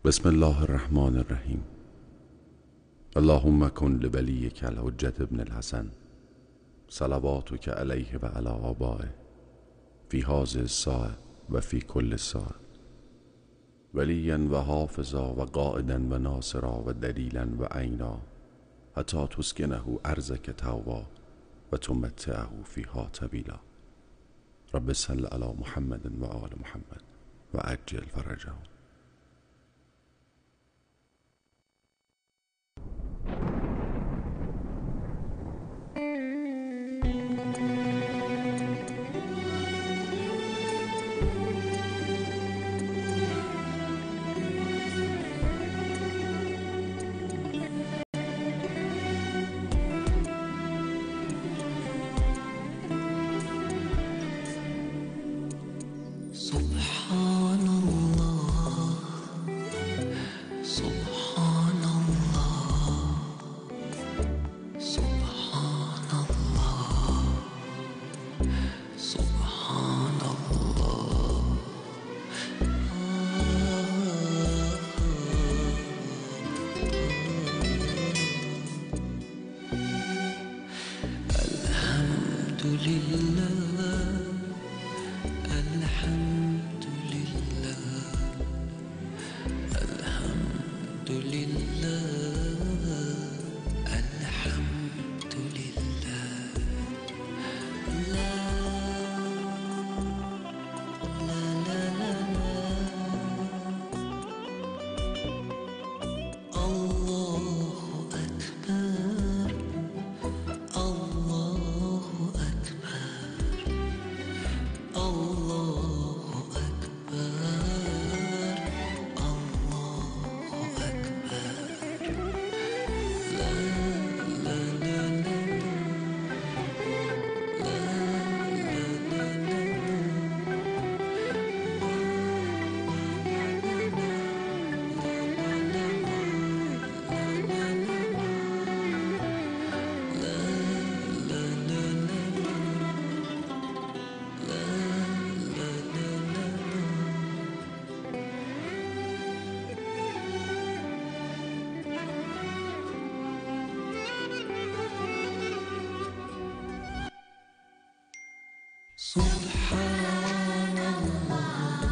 بسم الله الرحمن الرحیم. اللهم کن لولیک الحجة ابن الحسن صلواتک علیه و علی آبائه فی هذه الساعة و فی کل ساعة ولیا و حافظا و قائدا و ناصرا و دلیلا و عینا حتی تسکنه ارضک طوعا و تمتعه فیها طویلا. رب صل علی محمد و آل محمد و عجل فرجهم. سبحان الله سبحان الله سبحان الله سبحان الله. الحمد لله الحمد لله الحمد لله الحمد لله. لا لا لا لا الله أكبر الله أكبر الله أكبر الله أكبر. لا لا لا لا لا لا لا سبحان الله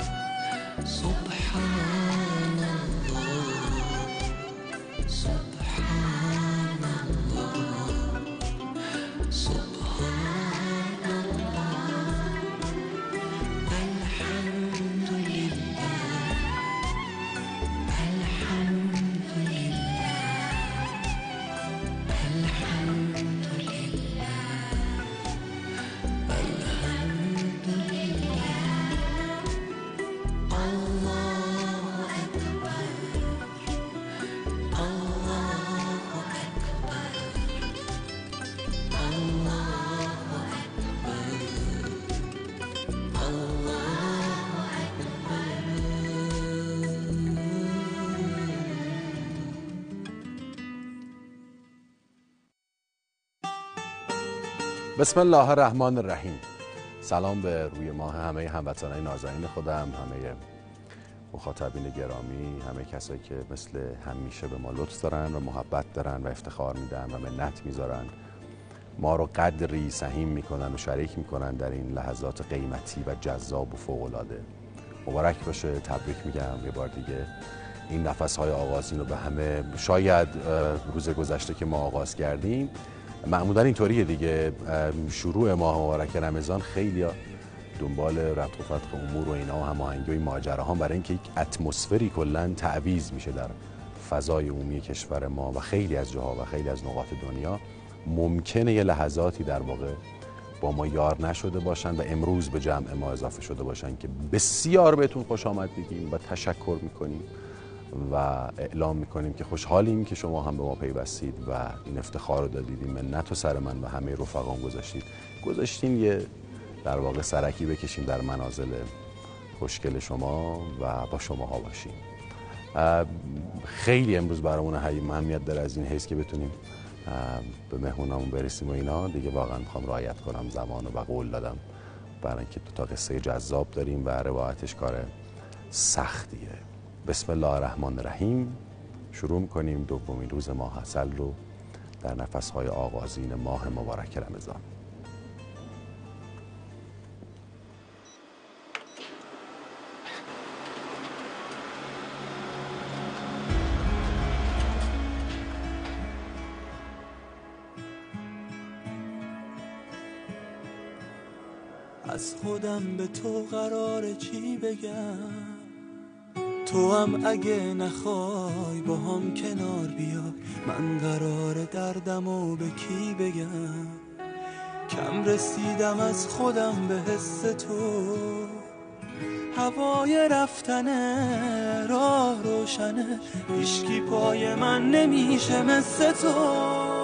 سبحان الله سبحان الله سبحان الله. الحمد لله الحمد لله الحمد لله الحمد لله. الله أكبر الله أكبر الله أكبر الله أكبر. بسم الله الرحمن الرحیم. سلام به روی ماه همه هموطنان نازنین خودم، همه مخاطبین گرامی، همه کسایی که مثل همیشه به ما لطف دارن و محبت دارن و افتخار میدن و منت میذارن، ما رو قدری سهیم میکنن و شریک میکنن در این لحظات قیمتی و جذاب و فوق‌العاده. مبارک باشه، تبریک میگم یه بار دیگه. این نفس‌های آغازین رو به همه، شاید روز گذشته که ما آغاز کردیم معمولا اینطوریه دیگه، شروع ماه مبارک رمضان خیلی دنبال ربط و فتق امور و اینا و هماهنگی و این ماجراها، برای اینکه یک اتمسفری کلا تعویض میشه در فضای عمومی کشور ما و خیلی از جاها و خیلی از نقاط دنیا. ممکنه یه لحظاتی در واقع با ما یار نشده باشن و امروز به جمع ما اضافه شده باشن که بسیار بهتون خوش آمد بگیم و تشکر میکنیم و اعلام میکنیم که خوشحالیم که شما هم به ما پیوستید و این افتخار رو دادید، این منت و سر من و همه رفقام گذاشتین یه در واقع سرکی بکشیم در منازل خوشگل شما و با شماها باشیم. خیلی امروز برامون اهمیت داره از این حیث که بتونیم به مهمونامون برسیم و اینا دیگه. واقعا میخوام رعایت کنم زمان و قول دادم، برای اینکه دو تا قصه جذاب داریم و روایتش کار سختیه. بسم الله الرحمن الرحیم. شروع می‌کنیم دومین روز ماه عسل رو در نفس‌های آغازین ماه مبارک رمضان. از خودم به تو قراره چی بگم، تو هم اگه نخوای با هم کنار بیا، من قراره دردمو به کی بگم. کم رسیدم از خودم به حس تو، هوای رفتنه راه روشنه، هیچکی پای من نمیشه مثل تو.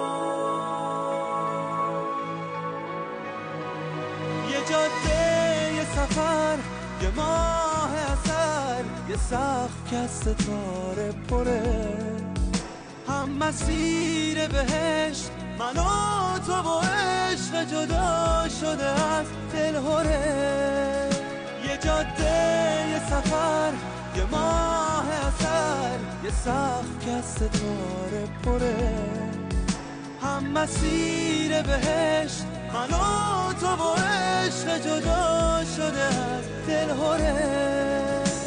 یه جاده، یه سفر، یه ماه عسل، یه سقف که از ستاره پره، هم مسیر بهشت من و تو و عشق جدا شده از دلهره. یه جاده، یه سفر، یه ماه عسل، یه سقف که از ستاره پره، هم مسیر بهشت من و تو و عشق جدا شده از دلهره.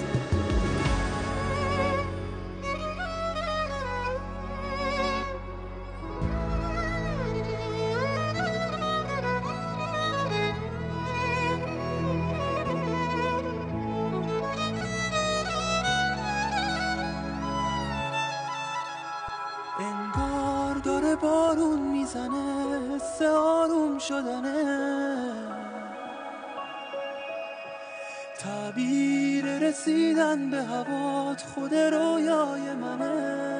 انگار داره بارون میزنه، حس آروم شدنه، تعبیر رسیدن به هوات خود رویای منه.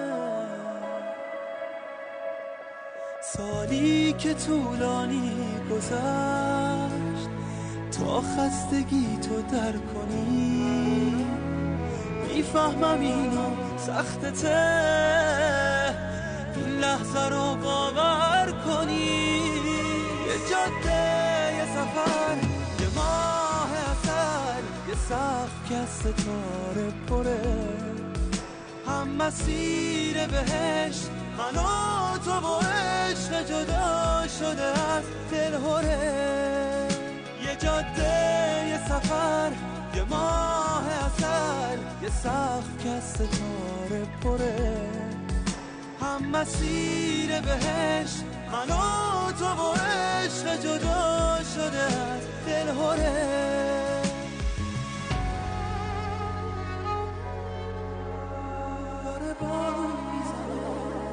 سالی که طولانی گذشت تا خستگی تو در کنی، میفهمم اینو سختته این لحظه رو باور کنی. یه جاده، یه سفر، یه ماه عسل، یه سقف که از ستاره پره، هم مسیر بهشت من و تو و عشق جدا شده از دلهره. یه جاده، یه سفر، یه ماه عسل، یه سقف که از ستاره پره، هم مسیر بهشت من و تو و عشق جدا شده از دلهره. داره بارون میزنه،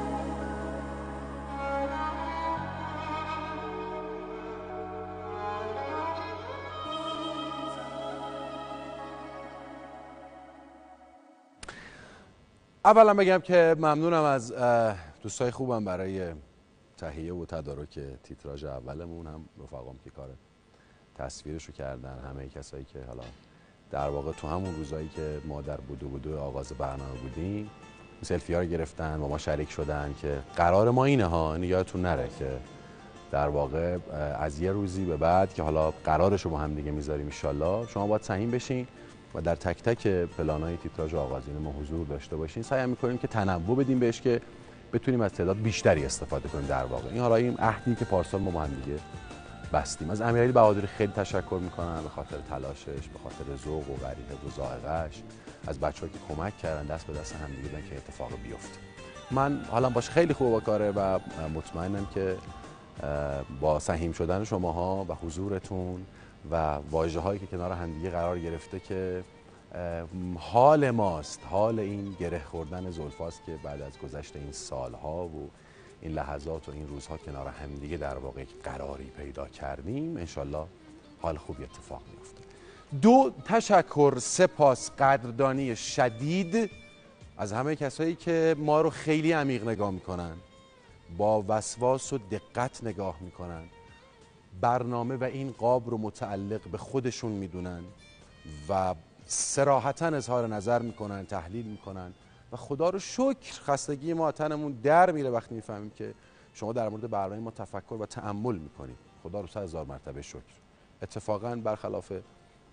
اولا بگم که ممنونم از دوستای خوبم برای تهیه و تدارک تیتراژ اولمون، هم رفقام که کار تصویرشو کردن، همه کسایی که حالا در واقع تو همون روزایی که ما در بودو آغاز برنامه بودیم سلفی ها رو گرفتن با ما شریک شدن که قرار ما اینه ها، اینو یادتون نره که در واقع از یه روزی به بعد که حالا قرارشو با هم دیگه میذاریم انشالله شما باید سهیم بشین و در تک تک پلان‌های تیتراژ آغازین ما حضور داشته باشین. سعی می‌کنیم که تنوع بدیم بهش که بتونیم از تعداد بیشتری استفاده کنیم. در واقع این حالا این عهدی که پارسال ما هم دیگه بستیم. از امیرعلی بهادری خیلی تشکر می‌کنم به خاطر تلاشش، به خاطر ذوق و غریزه و ذائقه‌اش، از بچه‌ها که کمک کردن دست به دست هم دیگه دادن که اتفاق بیفته. من حالم باشه خیلی خوب با کاره و مطمئنم که با سهیم شدن شماها و حضورتون و واژه‌هایی که کنار همدیگه قرار گرفته که حال ماست، حال این گره خوردن زلفاست که بعد از گذشت این سالها و این لحظات و این روزها کنار همدیگه در واقع قراری پیدا کردیم، انشالله حال خوبی اتفاق میفته. 2 تشکر، سپاس، قدردانی شدید از همه کسایی که ما رو خیلی عمیق نگاه میکنن، با وسواس و دقت نگاه میکنن، برنامه و این قاب رو متعلق به خودشون میدونن و صراحتاً اظهار نظر میکنن، تحلیل میکنن و خدا رو شکر خستگی ما تنمون در میره وقتی میفهمیم که شما در مورد برنامه ما تفکر و تأمل میکنید. خدا رو 100,000 مرتبه شکر. اتفاقاً برخلاف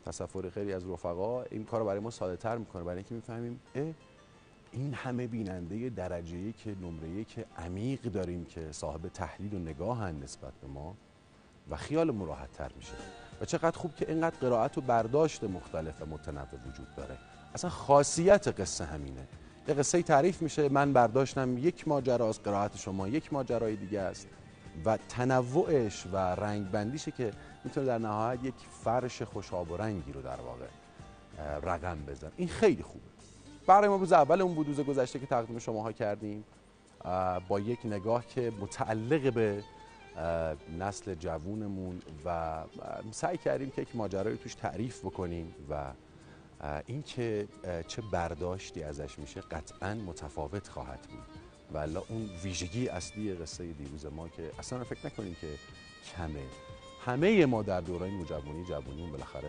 تصور خیلی از رفقا این کار رو برای ما ساده تر میکنه، برای اینکه میفهمیم این همه بیننده درجه یک نمره یک عمیق داریم که صاحب تحلیل و نگاهن نسبت به ما و خیالمون راحت تر میشه. و چقدر خوب که اینقدر قرائت و برداشت مختلف و متنوع وجود داره. اصلا خاصیت قصه همینه. یه قصه تعریف میشه، من برداشتم یک ماجرا از، قرائت شما یک ماجرای دیگه است و تنوعش و رنگ بندیشه که میتونه در نهایت یک فرش خوشاب و رنگی رو در واقع رقم بزن. این خیلی خوبه. برای ما روز اولمون بود، روز گذشته که تقدیم شماها کردیم با یک نگاه که متعلق به نسل جوونمون و سعی کردیم که یک ماجرایی توش تعریف بکنیم و اینکه چه برداشتی ازش میشه قطعاً متفاوت خواهد بود. والا اون ویژگی اصلی قصه دیروز ما که اصلا فکر نکنیم که کمه. همه ما در دوران جوونیمون بالاخره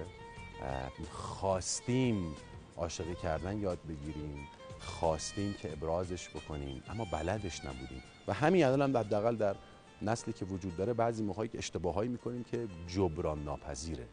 خواستیم عاشقی کردن یاد بگیریم، خواستیم که ابرازش بکنیم اما بلدش نبودیم و همین الان هم حداقل در نسلی که وجود داره بعضی موقعی که اشتباهایی میکنیم که جبران ناپذیره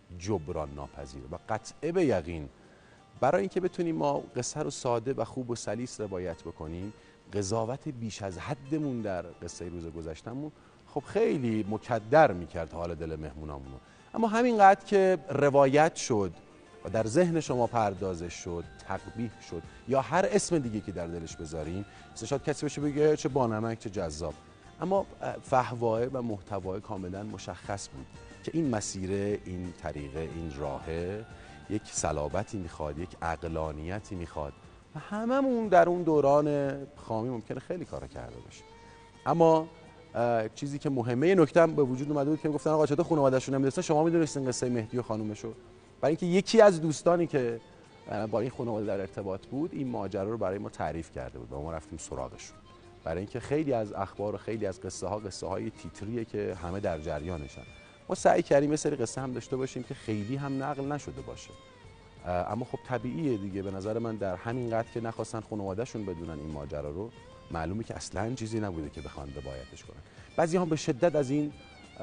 و قطعه به یقین برای اینکه بتونیم ما قصه رو ساده و خوب و سلیس روایت بکنیم، قضاوت بیش از حدمون در قصه روز گذشتمون خب خیلی مکدر میکرد حال دل مهمونامونو. اما همینقدر که روایت شد و در ذهن شما پردازش شد، تقبیح شد یا هر اسم دیگه که در دلش بذارین، شاید کسی بشه بگه چه بانمک چه جذاب، اما فحوای و محتوای کاملا مشخص بود که این مسیره، این طریقه، این راهه یک صلابتی میخواد، یک عقلانیتی میخواد و هممون در اون دوران خامی ممکنه خیلی کارا کرده باشه. اما چیزی که مهمه، نکته به وجود اومده بود که گفتن آقا چطور خانواده‌شون نمیدونستن، شما میدونستین قصه مهدی و خانومشو؟ برای اینکه یکی از دوستانی که با این خانواده در ارتباط بود این ماجرا رو برای ما تعریف کرده بود و ما رفتیم سراغشون. برای اینکه خیلی از اخبار و خیلی از قصه های تیتریه که همه در جریانشن. ما سعی کردیم یه سری قصه هم داشته باشیم که خیلی هم نقل نشده باشه، اما خب طبیعیه دیگه. به نظر من در همین قدر که نخواستن خانواده‌شون بدونن این ماجرا رو، معلومه که اصلا چیزی نبوده که بخوان روایتش کنن. بعضی هم به شدت از این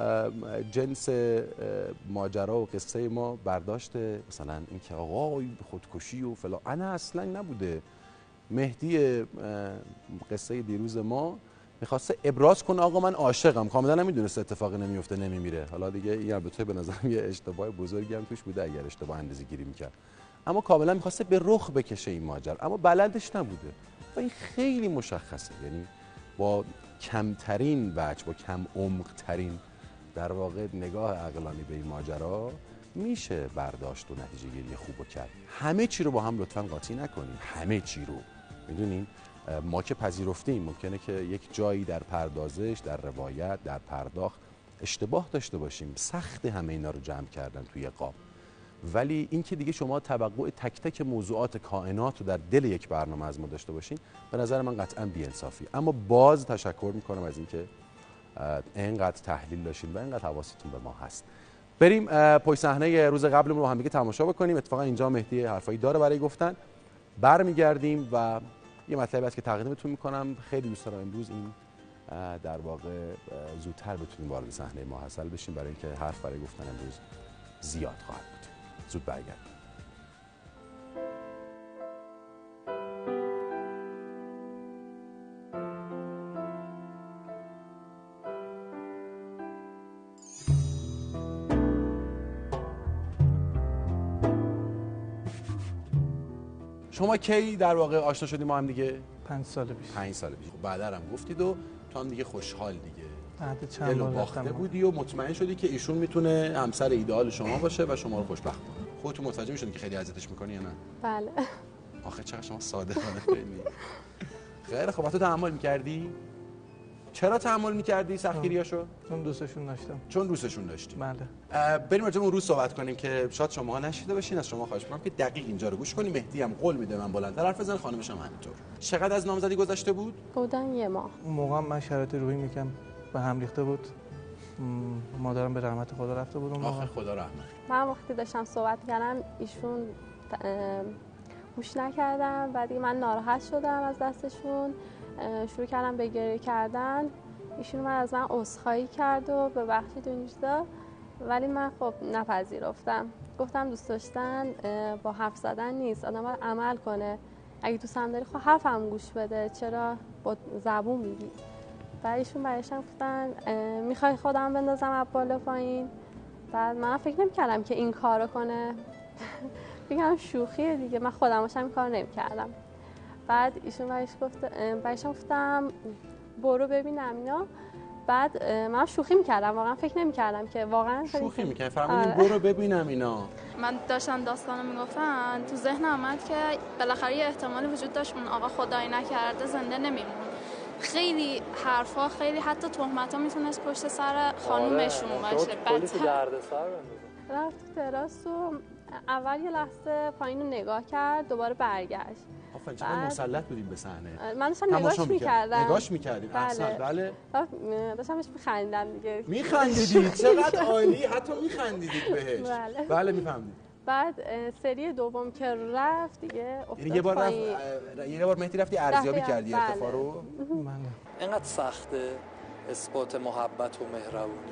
جنس ماجرا و قصه ما برداشته، مثلا اینکه آقا خودکشی و فلان، انا اصلا نبوده. مهدی قصه دیروز ما میخواسته ابراز کنه آقا من عاشقم، کاملا نمیدونسته اتفاقی نمیفته نمیمیره. حالا دیگه این البته به نظرم یه اشتباه بزرگی هم توش بوده اگر اشتباه اندازه‌گیری میکرد، اما کاملا میخواسته به رخ بکشه این ماجرا، اما بلدش نبوده و این خیلی مشخصه. یعنی با کمترین وجه، با کم عمق ترین در واقع نگاه عقلانی به این ماجرا میشه برداشت و نتیجه گیری خوب کرد. همه چی رو با هم لطفاً قاطی نکنیم، همه چی رو. میدونین ما که پذیرفتیم ممکنه که یک جایی در پردازش، در روایت، در پرداخت اشتباه داشته باشیم، سخت همه اینا رو جمع کردن توی قاب، ولی این که دیگه شما توقع تک تک موضوعات کائنات رو در دل یک برنامه از ما داشته باشین، به نظر من قطعاً بی‌انصافی. اما باز تشکر میکنم از اینکه اینقدر تحلیل داشتین و اینقدر حواستون به ما هست. بریم پشت صحنه روز قبلمون رو هم دیگه تماشا بکنیم. اتفاقا اینجا مهدی حرفایی داره برای گفتن. برمیگردیم و یه مطلبی هست که تقدیمتون میکنم. خیلی دوست دارم امروز این در واقع زودتر بتونیم وارد صحنه ماحصل بشیم، برای اینکه حرف برای گفتن امروز زیاد خواهد بود. زود برگردیم. شما کی در واقع آشنا شدیم ما هم دیگه؟ 5 سال پیش. 5 سال پیش. خب بعدا هم گفتید و تو هم دیگه خوشحال دیگه. بعد چند دل بار باخته رفتم بودی و مطمئن شدی که ایشون میتونه همسر ایدئال شما باشه و شما رو خوشبخت کنه. خودتون متوجه میشدین که خیلی اذیتش میکنی یا نه؟ بله. آخه چقدر شما صادقانه خیلی. خیلی خب تو تحمل میکردی؟ چرا تحمل میکردی سختگیریاشو؟ چون دوستشون داشتم. چون دوستشون داشتی. بله. بریم راجع به اون روز صحبت کنیم که شاید شماها نشیده باشین. از شما خواهش می‌کنم که دقیق اینجا رو گوش کنیم. مهدی هم قول میده من بلندتر حرف بزنم، خانمش هم همینطور. چقدر از نامزدی گذشته بود؟ بودن یه ماه. اون موقع من شرایط روحی میکم به هم ریخته بود. مادرم به رحمت خدا رفته بود اون موقع. آخه خدا رحمت. من وقتی داشتم صحبت کردم ایشون گوش نکردم و دیگه من ناراحت شدم از دستشون، شروع کردم به گریه کردن. ایشون من از من عذرخواهی کرد و ببخشید و این چیزا. ولی من خب نپذیرفتم. گفتم دوست داشتن با حرف زدن نیست، آدم باید عمل کنه. اگه دوستم داری خب حرفم گوش بده، چرا با زبون میگی؟ بعدشون برایشم گفتن میخوای خودم بندازم از بالا پایین؟ بعد من فکر نمی‌کردم که این کارو کنه. بگم شوخیه دیگه، من خودم باشم این کارو نمی‌کردم. بعد ایشون برایشم گفتم برو ببینم اینا. بعد من شوخی می‌کردم، واقعا فکر نمی‌کردم که واقعا شوخی می‌کردم. فرمودین برو ببینم اینا. من داشتم داستانو میگفتن، تو ذهنم اومد که بالاخره یه احتمالی وجود داشت اون آقا خدایی نکرده زنده نمیمون. خیلی حرفا، خیلی حتی تهمتا میتونست پشت سر خانومشون باشه. کلی تو دردسر رفت تو تراس و اول یه لحظه پایین رو نگاه کرد، دوباره برگشت. آفرین، چقدر مسلط بودیم به صحنه. من داشتم نگاهش می‌کردم. نگاهش می‌کردیم. احسن. بله. داشتم بهش می‌خندیدم دیگه. می‌خندیدید؟ چقدر عالی، حتی می‌خندیدید بهش. بله می‌فهمید. بعد سری دوم که رفت دیگه افتاد یعنی یه بار مهدی رفتی ارزیابی کردی بله. ارتفاع رو؟ اینقدر سخته اثبات محبت و مهربونی.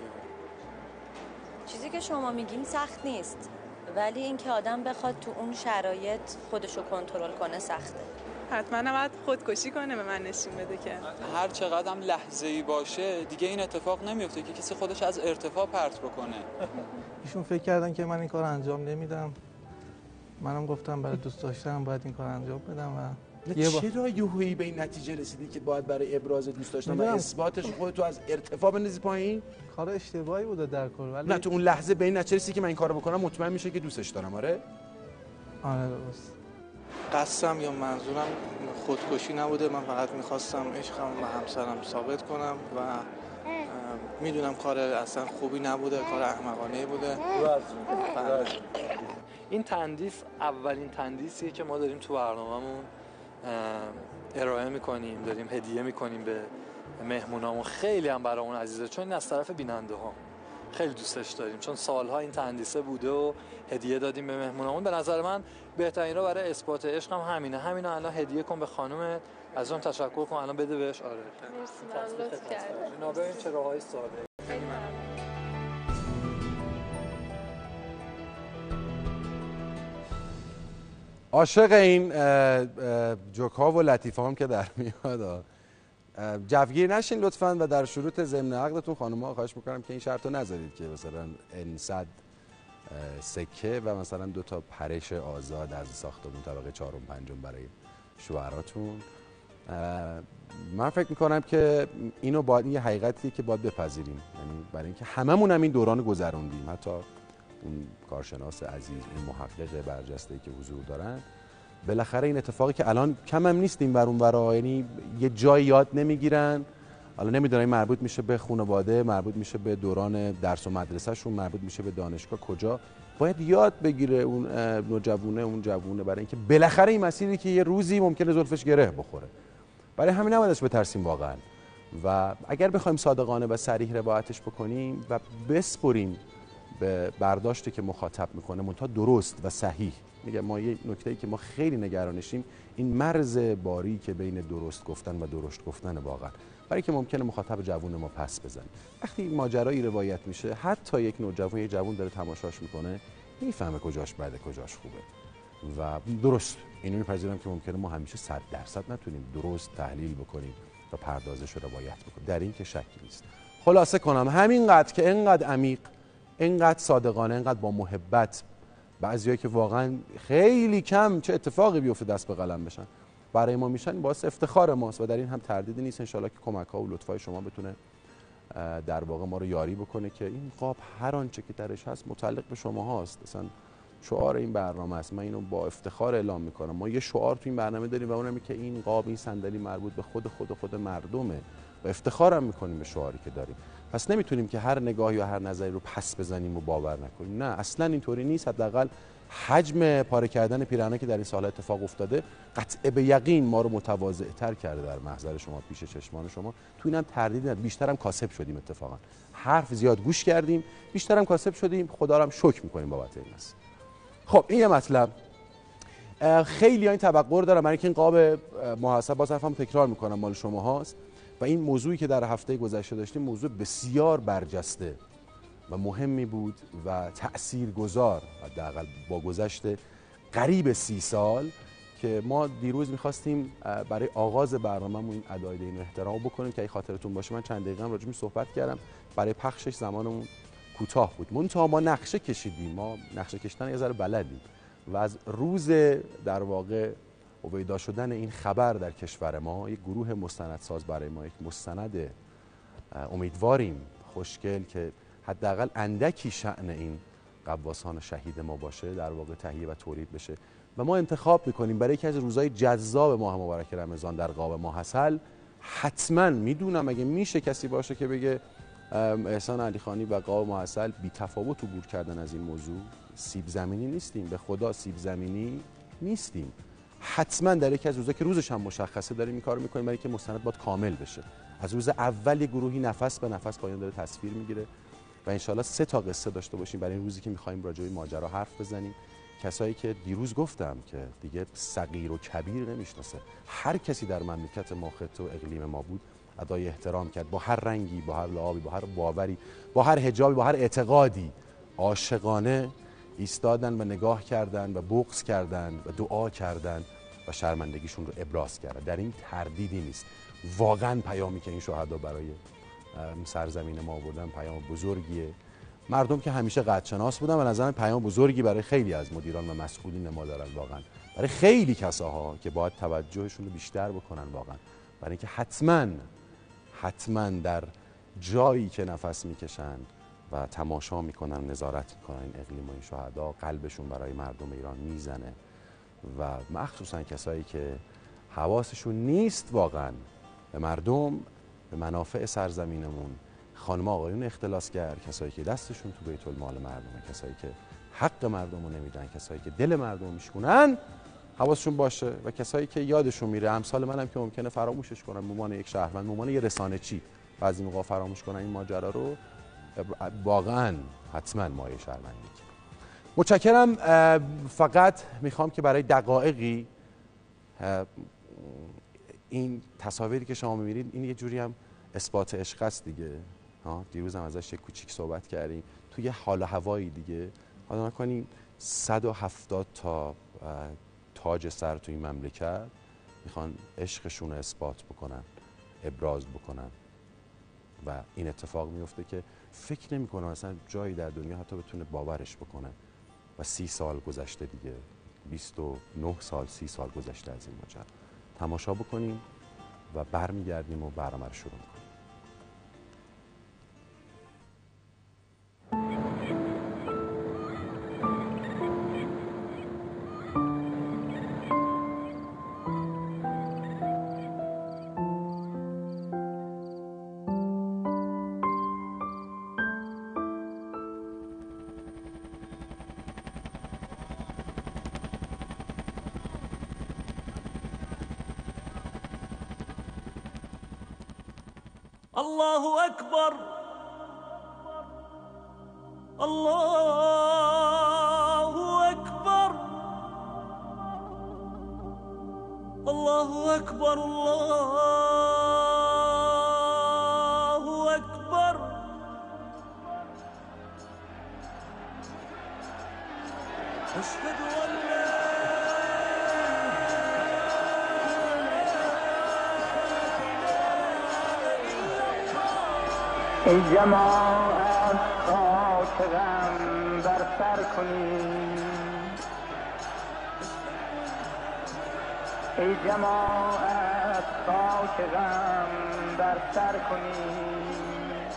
چیزی که شما میگین سخت نیست، ولی اینکه آدم بخواد تو اون شرایط خودشو کنترل کنه سخته. حتما نباید خودکشی کنه به من نشون بده که هر چقدر هم لحظه‌ای باشه دیگه این اتفاق نمیفته که کسی خودش از ارتفاع پرت بکنه. ایشون فکر کردن که من این کار انجام نمیدم. منم گفتم برای دوست داشتنم باید این کار انجام بدم و چرا یهویی به این نتیجه رسیدی که باید برای ابراز دوست داشتن و اثباتش خودتو از ارتفاع بندازی پایین؟ کار اشتباهی بوده در کل، ولی نه تو اون لحظه به این نتیجه رسیدی که من این کارو بکنم مطمئن میشه که دوستش دارم. آره درست. قصدم یا منظورم خودکشی نبوده. من فقط میخواستم عشقم به همسرم ثابت کنم و میدونم کار اصلا خوبی نبوده، کار احمقانه بوده. این تندیس اولین تندیسیه که ما داریم تو برنامه‌مون ارائه میکنیم، داریم هدیه میکنیم به مهمونامون. خیلی هم برامون عزیزه، چون این از طرف بیننده ها خیلی دوستش داریم، چون سالها این تندیسه بوده و هدیه دادیم به مهمونامون. به نظر من بهترین راه برای اثبات عشق هم همینه. همینو الان هدیه کن به خانم، از اون تشکر کن، الان بده بهش. آره لطف کردی. اینا ببین چه راههای ساده. عاشق این جوک‌ها و لطیفه‌ام که در میاد. جوگیر نشین لطفاً و در شروط ضمن عقدتون خانم‌ها خواهش می‌کنم که این شرط رو نذارید که مثلا این 100 سکه و مثلا 2 تا پرش آزاد از ساختمون طبقه 4 و 5 برای شوهراتون. من فکر می‌کنم که اینو باید، این یه حقیقتیه که باید بپذیریم، یعنی برای اینکه هممون هم این دوران گذروندیم، حتی اون کارشناس عزیز، این محقق برجسته‌ای که حضور دارن. بالاخره این اتفاقی که الان کم هم نیستیم بر اون ورا، یعنی یه جای یاد نمیگیرن. حالا نمیدونم این مربوط میشه به خانواده، مربوط میشه به دوران درس و مدرسه‌شون، مربوط میشه به دانشگاه، کجا باید یاد بگیره اون نوجوانه، اون جوونه، برای اینکه بالاخره این مسیری که یه روزی ممکنه زلفش گره بخوره. برای همین نباید بترسیم واقعا. و اگر بخوایم صادقانه و صریح روایتش بکنیم و بسپریم به برداشتی که مخاطب میکنه، منتها درست و صحیح. میگم ما یه نکته‌ای که ما خیلی نگرانشیم این مرز باری که بین درست گفتن و درشت گفتن واقعا، برای که ممکنه مخاطب جوون ما پس بزنه. وقتی ماجرایی روایت میشه، حتی یک نوجوان، یک جوون داره تماشاش میکنه، میفهمه کجاش بده کجاش خوبه. و درست اینو میپذیرم که ممکنه ما همیشه 100% نتونیم درست تحلیل بکنیم و پردازش رو روایت بکنیم، در این که شکی نیست. خلاصه کنم همینقدر که اینقدر عمیق، اینقدر صادقانه، اینقدر با محبت، بعضیایی که واقعا خیلی کم چه اتفاقی بیفته دست به قلم بشن برای ما میشن، باعث افتخار ماست و در این هم تردیدی نیست. انشالله که کمک‌ها و لطفای شما بتونه در واقع ما رو یاری بکنه که این قاب هر آنچه که درش هست متعلق به شما هاست. مثلا شعار این برنامه است، من اینو با افتخار اعلام میکنم. ما یه شعار تو این برنامه داریم و اونم که این قاب، این صندلی مربوط به خود مردمه و افتخارم میکنیم به شعاری که داریم. پس نمیتونیم که هر نگاهی یا هر نظری رو پس بزنیم و باور نکنیم. نه، اصلا اینطوری نیست. حداقل حجم پاره کردن پیراهنی که در این سال‌ها اتفاق افتاده قطع به یقین ما رو متواضع‌تر کرده در محضر شما، پیش چشمان شما. تو اینم تردید نداره، بیشتر هم کاسب شدیم. اتفاقا حرف زیاد گوش کردیم، بیشتر هم کاسب شدیم. خدا رو هم شکر می‌کنیم بابت این است. خب این یه مطلب. خیلی این توقع دارم، برای اینکه این قاب محاسبه باز حرفم تکرار می‌کنم مال شما هاست و این موضوعی که در هفته گذشته داشتیم موضوع بسیار برجسته و مهمی بود و تأثیرگذار، حداقل با گذشت قریب 30 سال که ما دیروز می‌خواستیم برای آغاز برنامه‌مون این ادای دین و احترام بکنیم که اگه خاطرتون باشه من چند دقیقه هم راجعش صحبت کردم. برای پخشش زمانمون کوتاه بود. منتها ما نقشه کشیدیم، ما نقشه کشیدن یه ذره بلدیم و از روز در واقع هویدا شدن این خبر در کشور ما یک گروه مستندساز برای ما یک مستند امیدواریم خوشگل که حداقل اندکی شأن این غواصان شهید ما باشه در واقع تهیه و تولید بشه و ما انتخاب میکنیم برای یکی از روزهای جذاب ماه مبارک رمضان در قاب ماحصل. حتما میدونم اگه میشه کسی باشه که بگه احسان علیخانی و قاب ماحصل بی تفاوت عبور کردن از این موضوع، سیب زمینی نیستیم، به خدا سیب زمینی نیستیم. حتما در یکی از روزها که روزش هم مشخصه داریم این کارو میکنیم برای که مستند باید کامل بشه. از روز اول یه گروهی نفس به نفس پایان داره تصویر میگیره و انشالله 3 تا قصه داشته باشیم برای این روزی که میخوایم راجع به ماجرا حرف بزنیم. کسایی که دیروز گفتم که دیگه صغیر و کبیر نمیشناسه، هر کسی در مملکت ما، خطه و اقلیم ما بود ادای احترام کرد، با هر رنگی، با هر لعابی، با هر باوری، با هر حجابی، با هر اعتقادی عاشقانه ایستادن و نگاه کردن و بغض کردن و دعا کردن و شرمندگیشون رو ابراز کردن. در این تردیدی نیست. واقعا پیامی که این شهدا برای سرزمین ما آوردن پیام بزرگیه. مردم که همیشه قدرشناس بودن و نظرم پیام بزرگی برای خیلی از مدیران و مسئولین ما دارن، واقعا برای خیلی کساها که باید توجهشون رو بیشتر بکنن، واقعا برای اینکه حتما در جایی که نفس میکشن و تماشا میکنن، نظارت میکنن این اقلیم و این شهدا، قلبشون برای مردم ایران میزنه و مخصوصا کسایی که حواسشون نیست واقعا به مردم، به منافع سرزمینمون، خانم آقایون اختلاسگر، کسایی که دستشون تو بیت المال مردمه، کسایی که حق مردم رو نمیدن، کسایی که دل مردم میشکنن، حواسشون باشه و کسایی که یادشون میره. امثال منم که ممکنه فراموشش کنن، به عنوان یک شهروند، به عنوان یک رسانه چی بعضی موقع فراموش کنن این ماجرا رو، واقعا حتما مایه شرمندگی. متشکرم. فقط میخوام که برای دقایقی این تصاویری که شما میبینید این یه جوری هم اثبات عشق است دیگه. دیروز هم ازش یک کوچیک صحبت کردیم. توی حال و هوایی دیگه حالا نکنیم 170 تا تاج سر توی این مملکت میخوان عشقشون رو اثبات بکنن، ابراز بکنن و این اتفاق میفته که فکر نمی‌کنم اصلا جایی در دنیا حتی بتونه باورش بکنه و 30 سال گذشته دیگه، 29 سال 30 سال گذشته از این ماجرا. تماشا بکنیم و برمیگردیم و برنامه رو شروع می‌کنیم. الله أكبر الله أكبر الله أكبر الله أكبر أشهد أن لا ای جماعت خاک غم بر سر کنید، ای جماعت خاک غم بر سر کنید،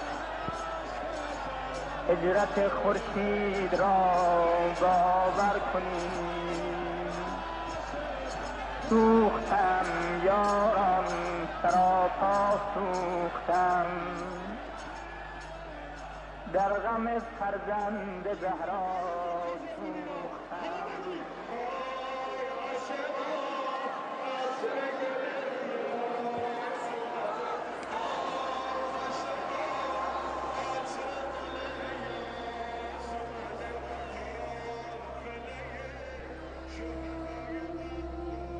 هجرت خورشید را باور کنید. سوختم یاران سراپا سوختم، در غم فرزند زهرا سوختم.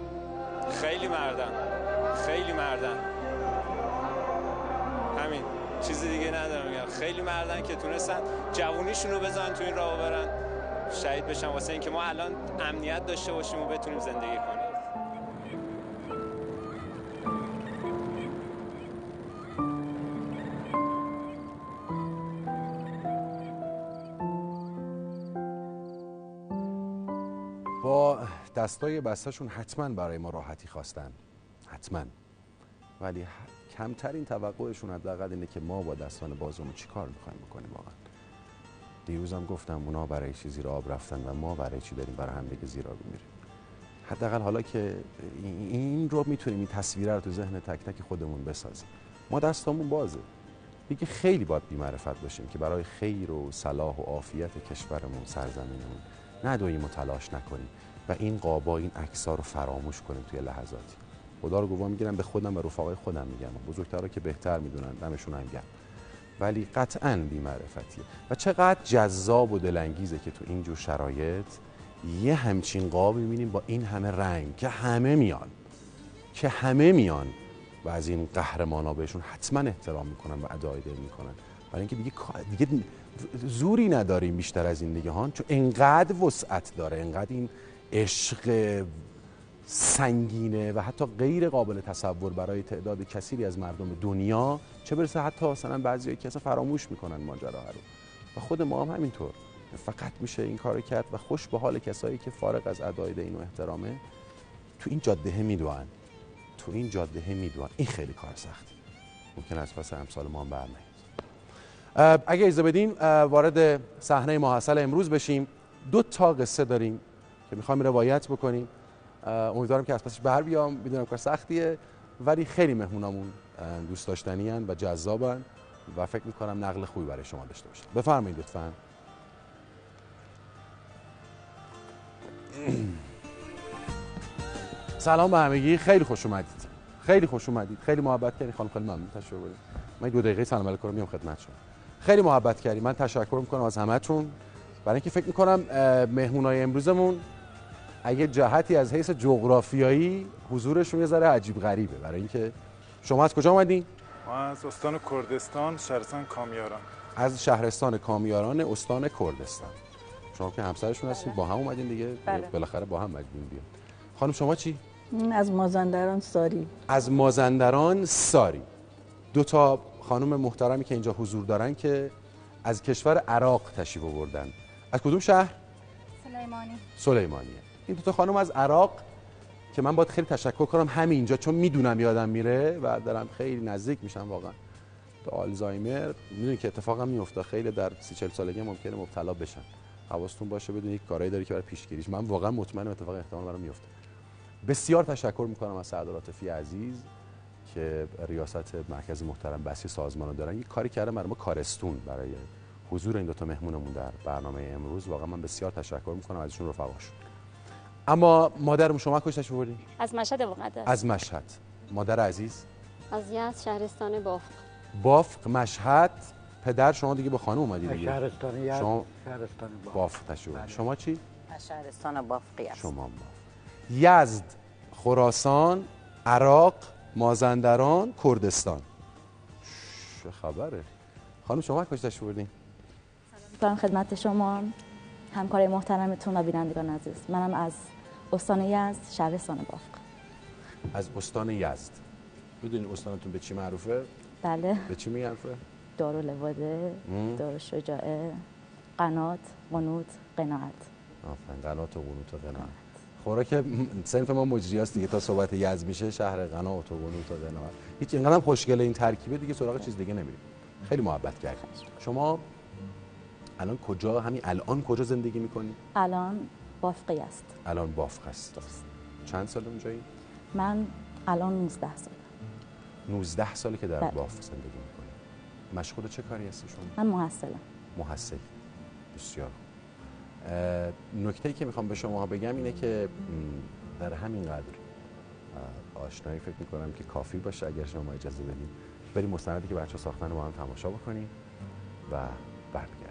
خیلی مردن، خیلی مردن. همین چیزی دیگه ندارم میگم. خیلی مردن که تونستن جوونیشون رو بزنن تو این راه برن شهید بشن واسه اینکه ما الان امنیت داشته باشیم و بتونیم زندگی کنیم. با دستای بسته‌شون حتما برای ما راحتی خواستن، حتما، ولی کمترین توقعشون حداقل اینه که ما با دستان بازمون چی کار میخوایم بکنیم. واقعا دیروزم گفتم اونا برای چی زیر آب رفتن و ما برای چی داریم برای همدیگه زیر آب میریم. حداقل حالا که این رو میتونیم، این تصویره رو تو ذهن تک تک خودمون بسازیم. ما دستامون بازه دیگه، خیلی باید بی‌معرفت باشیم که برای خیر و صلاح و عافیت کشورمون، سرزمینمون ندویم و تلاش نکنیم و این قابا، این عکس‌ها رو فراموش کنیم توی لحظاتی. خدا رو گواه میگیرم، به خودم و رفقای خودم میگم، بزرگترها که بهتر میدونن، دمشون هم گرم، ولی قطعاً بی‌معرفتیه. و چقدر جذاب و دلانگیزه که تو اینجور شرایط یه همچین قاب می‌بینیم با این همه رنگ که همه میان و از این قهرمانا بهشون حتما احترام میکنن و ادای دل میکنن، برای اینکه دیگه زوری نداریم بیشتر از این دیگه ها، چون انقدر وسعت داره، انقدر این عشق سنگینه و حتی غیر قابل تصور برای تعداد کثیری از مردم دنیا، چه برسه حتی مثلا بعضیایی که اصلا فراموش میکنن ماجرا رو. و خود ما هم همینطور، فقط میشه این کارو کرد و خوش به حال کسایی که فارغ از ادای دین و احترامه تو این جاده میدوئن، این خیلی کار سختی، ممکن است واسه امثال ما هم برنمیاد. اگه اجازه بدین وارد صحنه ماحصل امروز بشیم. 2 تا قصه داریم که میخوایم روایت بکنیم، امیدوارم که از پسش بر بیام. میدونم کار سختیه ولی خیلی مهمونامون دوست داشتنی ان و جذابن و فکر میکنم نقل خوبی برای شما داشته باشه. بفرمایید لطفاً. سلام به همگی، خیلی خوش اومدید، خیلی محبت کردید خانم، خیلی ممنون، تشکر می‌کنم. من 2 دقیقه سلام علیکم میام خدمت شما. خیلی محبت کردید، من تشکر می‌کنم از همتون، برای اینکه فکر می‌کنم مهمونای امروزمون اگه جهتی از حیث جغرافیایی حضورشون یه ذره عجیب غریبه. برای اینکه شما از کجا اومدین؟ ما از استان کردستان، شهرستان کامیاران. از شهرستان کامیاران استان کردستان. شما که همسرشون هستید، با هم اومدین دیگه، بالاخره با هم مجبورین بیان. خانم شما چی؟ از مازندران ساری. از مازندران ساری. 2 تا خانم محترمی که اینجا حضور دارن که از کشور عراق تشریف آوردن. از کدوم شهر؟ سلیمانیه. این 2 تا خانم از عراق که من باید خیلی تشکر کنم همینجا، چون میدونم یادم میره و دارم خیلی نزدیک میشم واقعا به آلزایمر. میدونی که اتفاقا میفته، خیلی در 30-40 سالگی ممکنه مبتلا بشن. حواستون باشه، بدونید کارهایی داری که برای پیشگیریش. من واقعا مطمئنم اتفاق احتمال برام میفته. بسیار تشکر میکنم از سعد عاطفی عزیز که ریاست مرکز محترم بسی سازمان رو دارن. یک کاری کردن برای ما کارستون برای حضور این 2 تا مهمونمون در برنامه امروز. واقعا من بسیار تشکر میکنم ازشون، رفقاشون. اما مادرم شما کجا تشریف آوردین؟ از مشهد مقدس. از مشهد. مادر عزیز از یزد، شهرستان بافق مشهد. پدر شما دیگه با خانم اومدید دیگه؟ شهرستان یزد، شما شهرستان بافق تشریف آوردین. شما چی؟ از شهرستان بافقی است. شما یزد، خراسان، عراق، مازندران، کردستان. چه خبره؟ خانم شما کجا تشریف آوردین؟ سلام خدمت شما همکارای محترمتون و بینندگان عزیز. منم از استان یزد، شهرستان بافق. از استان یزد. میدونید استانتون به چی معروفه؟ بله. به چی معروفه؟ دارالعباده، دارالشجاعه، قنات، قنوت، قناعت. آفرین، قنات و قنوت و قناعت. خوراک صنف ما مجریاست دیگه، تا صحبت یزد میشه شهر قنات و قنوت و قناعت. هیچ اینقدرم خوشگله این ترکیبه دیگه، سراغ چیز دیگه نمیریم. خیلی محبت کردید. شما الان کجا، همین الان کجا زندگی میکنی؟ الان بافقی است. الان بافق است. چند سال اونجایی؟ من الان 19 سال. 19 ساله که در بافق زندگی میکنی. مشغول چه کاری هستی شما؟ من محصلم. محصل. بسیار. نکته‌ای که میخوام به شما بگم اینه که در همین قدر آشنایی فکر میکنم که کافی باشه اگر شما اجازه بدید بریم مستندی که بچه‌ها ساختن با هم تماشا بکنیم و برگردیم.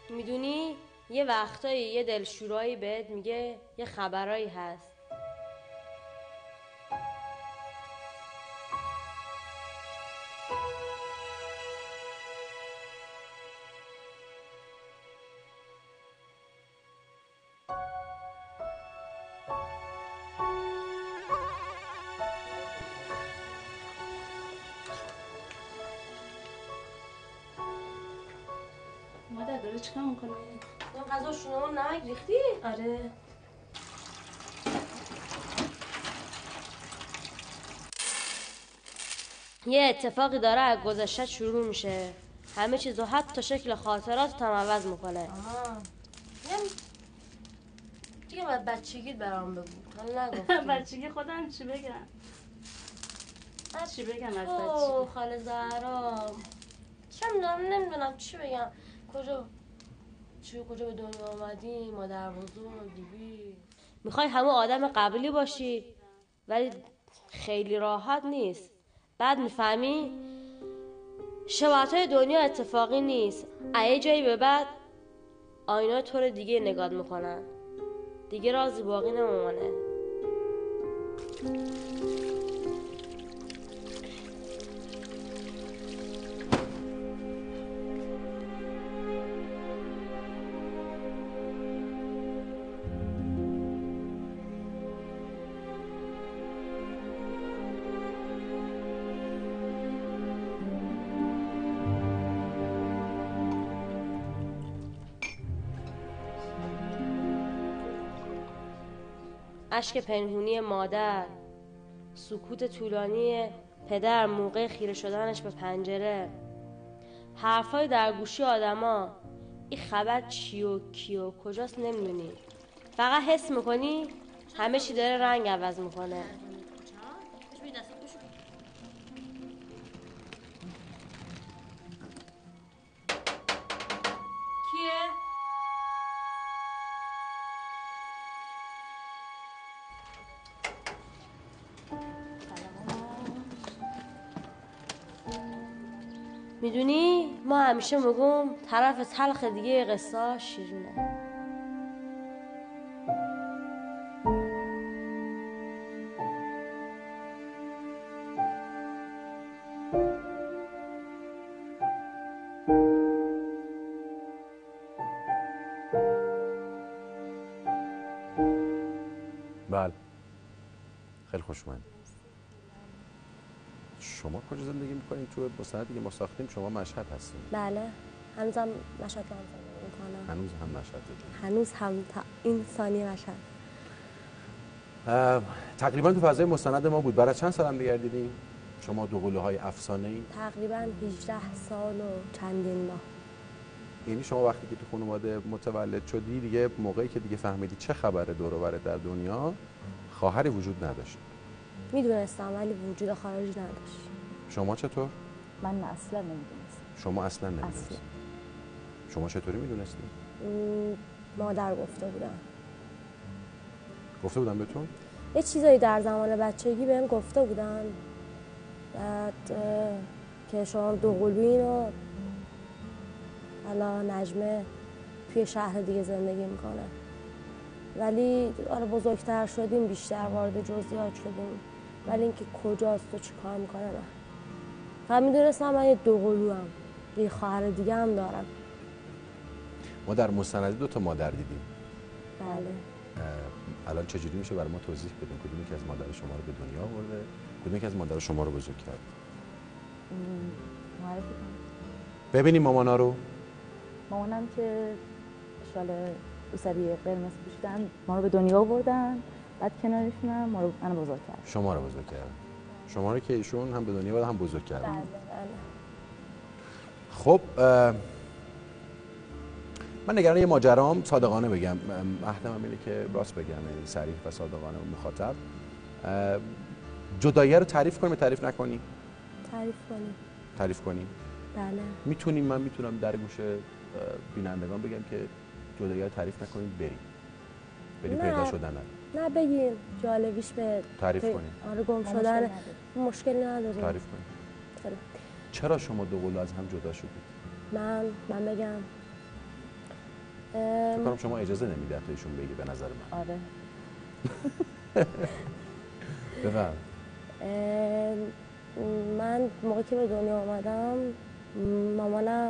میدونی یه وقتایی یه دلشورایی بهت میگه یه خبرایی هست. مادر داره چیکار میکنه؟ این غذا شونمون نمک ریختی؟ آره. یه اتفاقی داره از گذشته شروع میشه. همه چیزو حتی شکل خاطرات هم عوض میکنه. دیگه باید بچگیت برام بگو. حالا نگفتی. بچگی خودم چی بگم؟ چی بگم از اوه بچگی؟ خاله زهرا نمیدونم چی بگم. کجا به دنیا آمدی؟ مادر بزرگ بیبی. میخوای همه آدم قبلی باشی ولی خیلی راحت نیست. بعد میفهمی شباهت‌های دنیا اتفاقی نیست. یه جایی به بعد آینا تو رو دیگه نگاه میکنن. دیگه رازی باقی نمونه. اشک پنهونی مادر، سکوت طولانی پدر موقع خیره شدنش به پنجره، حرفای در گوشی آدما، این خبر چی و کی و کجاست نمیدونی. فقط حس میکنی همه چی داره رنگ عوض میکنه. کیه؟ میدونی ما همیشه میگم طرف تلخ دیگه قصه شیرینه. بله خیلی خوش اومد. شما کجا زندگی میکنید؟ تو مستندی که ما ساختیم شما مشهد هستید؟ بله هنوزم مشهد هم زندگی میکنم. هنوز هم مشهد؟ هنوز هم تا این ثانیه مشهد. تقریبا تو فضای مستند ما بود. برای چند سال هم دیگر دیدیم؟ شما دو قلوهای افسانه‌ای؟ تقریبا 18 سال و چندین ماه. یعنی شما وقتی که تو خانواده متولد شدی دیگه موقعی که دیگه فهمیدی چه خبره دور و بر در دنیا خواهری وجود نداشت؟ میدونستم ولی وجود خارجی نداشت. شما چطور؟ من اصلا نمیدونستم. شما اصلا نمیدونستی؟ شما چطوری میدونستی؟ مادر گفته بودن. گفته بودن بهتون؟ یه چیزایی در زمان بچگی بهم گفته بودن. بعد که شما دو قلوین و حالا نجمه توی شهر دیگه زندگی میکنه. ولی آره بزرگتر شدیم بیشتر وارد جزئیات شدیم. ولی اینکه کجاست و چی کار میکنه نه. فقط میدونستم من یه دو قلوام. یه خواهر دیگه هم دارم. ما در مستند 2 تا مادر دیدیم. بله. الان چجوری میشه برای ما توضیح بدیم کدومی که از مادر شما رو به دنیا آورده، کدومی که از مادر شما رو بزرگ کرد؟ معرفی کنم. ببینیم مامانا رو. مامانم که شال روسری قرمز پوشیدن ما رو به دنیا آوردن، بعد کنارشونم منو بزرگ کردن. شما رو بزرگ کردن. شما رو که ایشون هم به دنیا آوردن هم بزرگ کردن. بله. خب من نگران یه ماجرام صادقانه بگم. عهدم اینه که راست بگم، یعنی صریح و صادقانه و مخاطب. جدایی رو تعریف کنیم تعریف نکنیم؟ تعریف کنیم. بله. من میتونم در گوش بینندگان بگم که جدایی رو تعریف نکنیم بریم پیدا شدن نه بگیم جالبیش به تعریف کنیم. آره گم شدن مشکلی نداره. تعریف کنیم. چرا شما دو قلو از هم جدا شدید؟ من بگم فکر کنم شما اجازه نمیده تا ایشون بگی به نظر من. آره. بفرم. من موقعی که به دنیا آمدم مامانم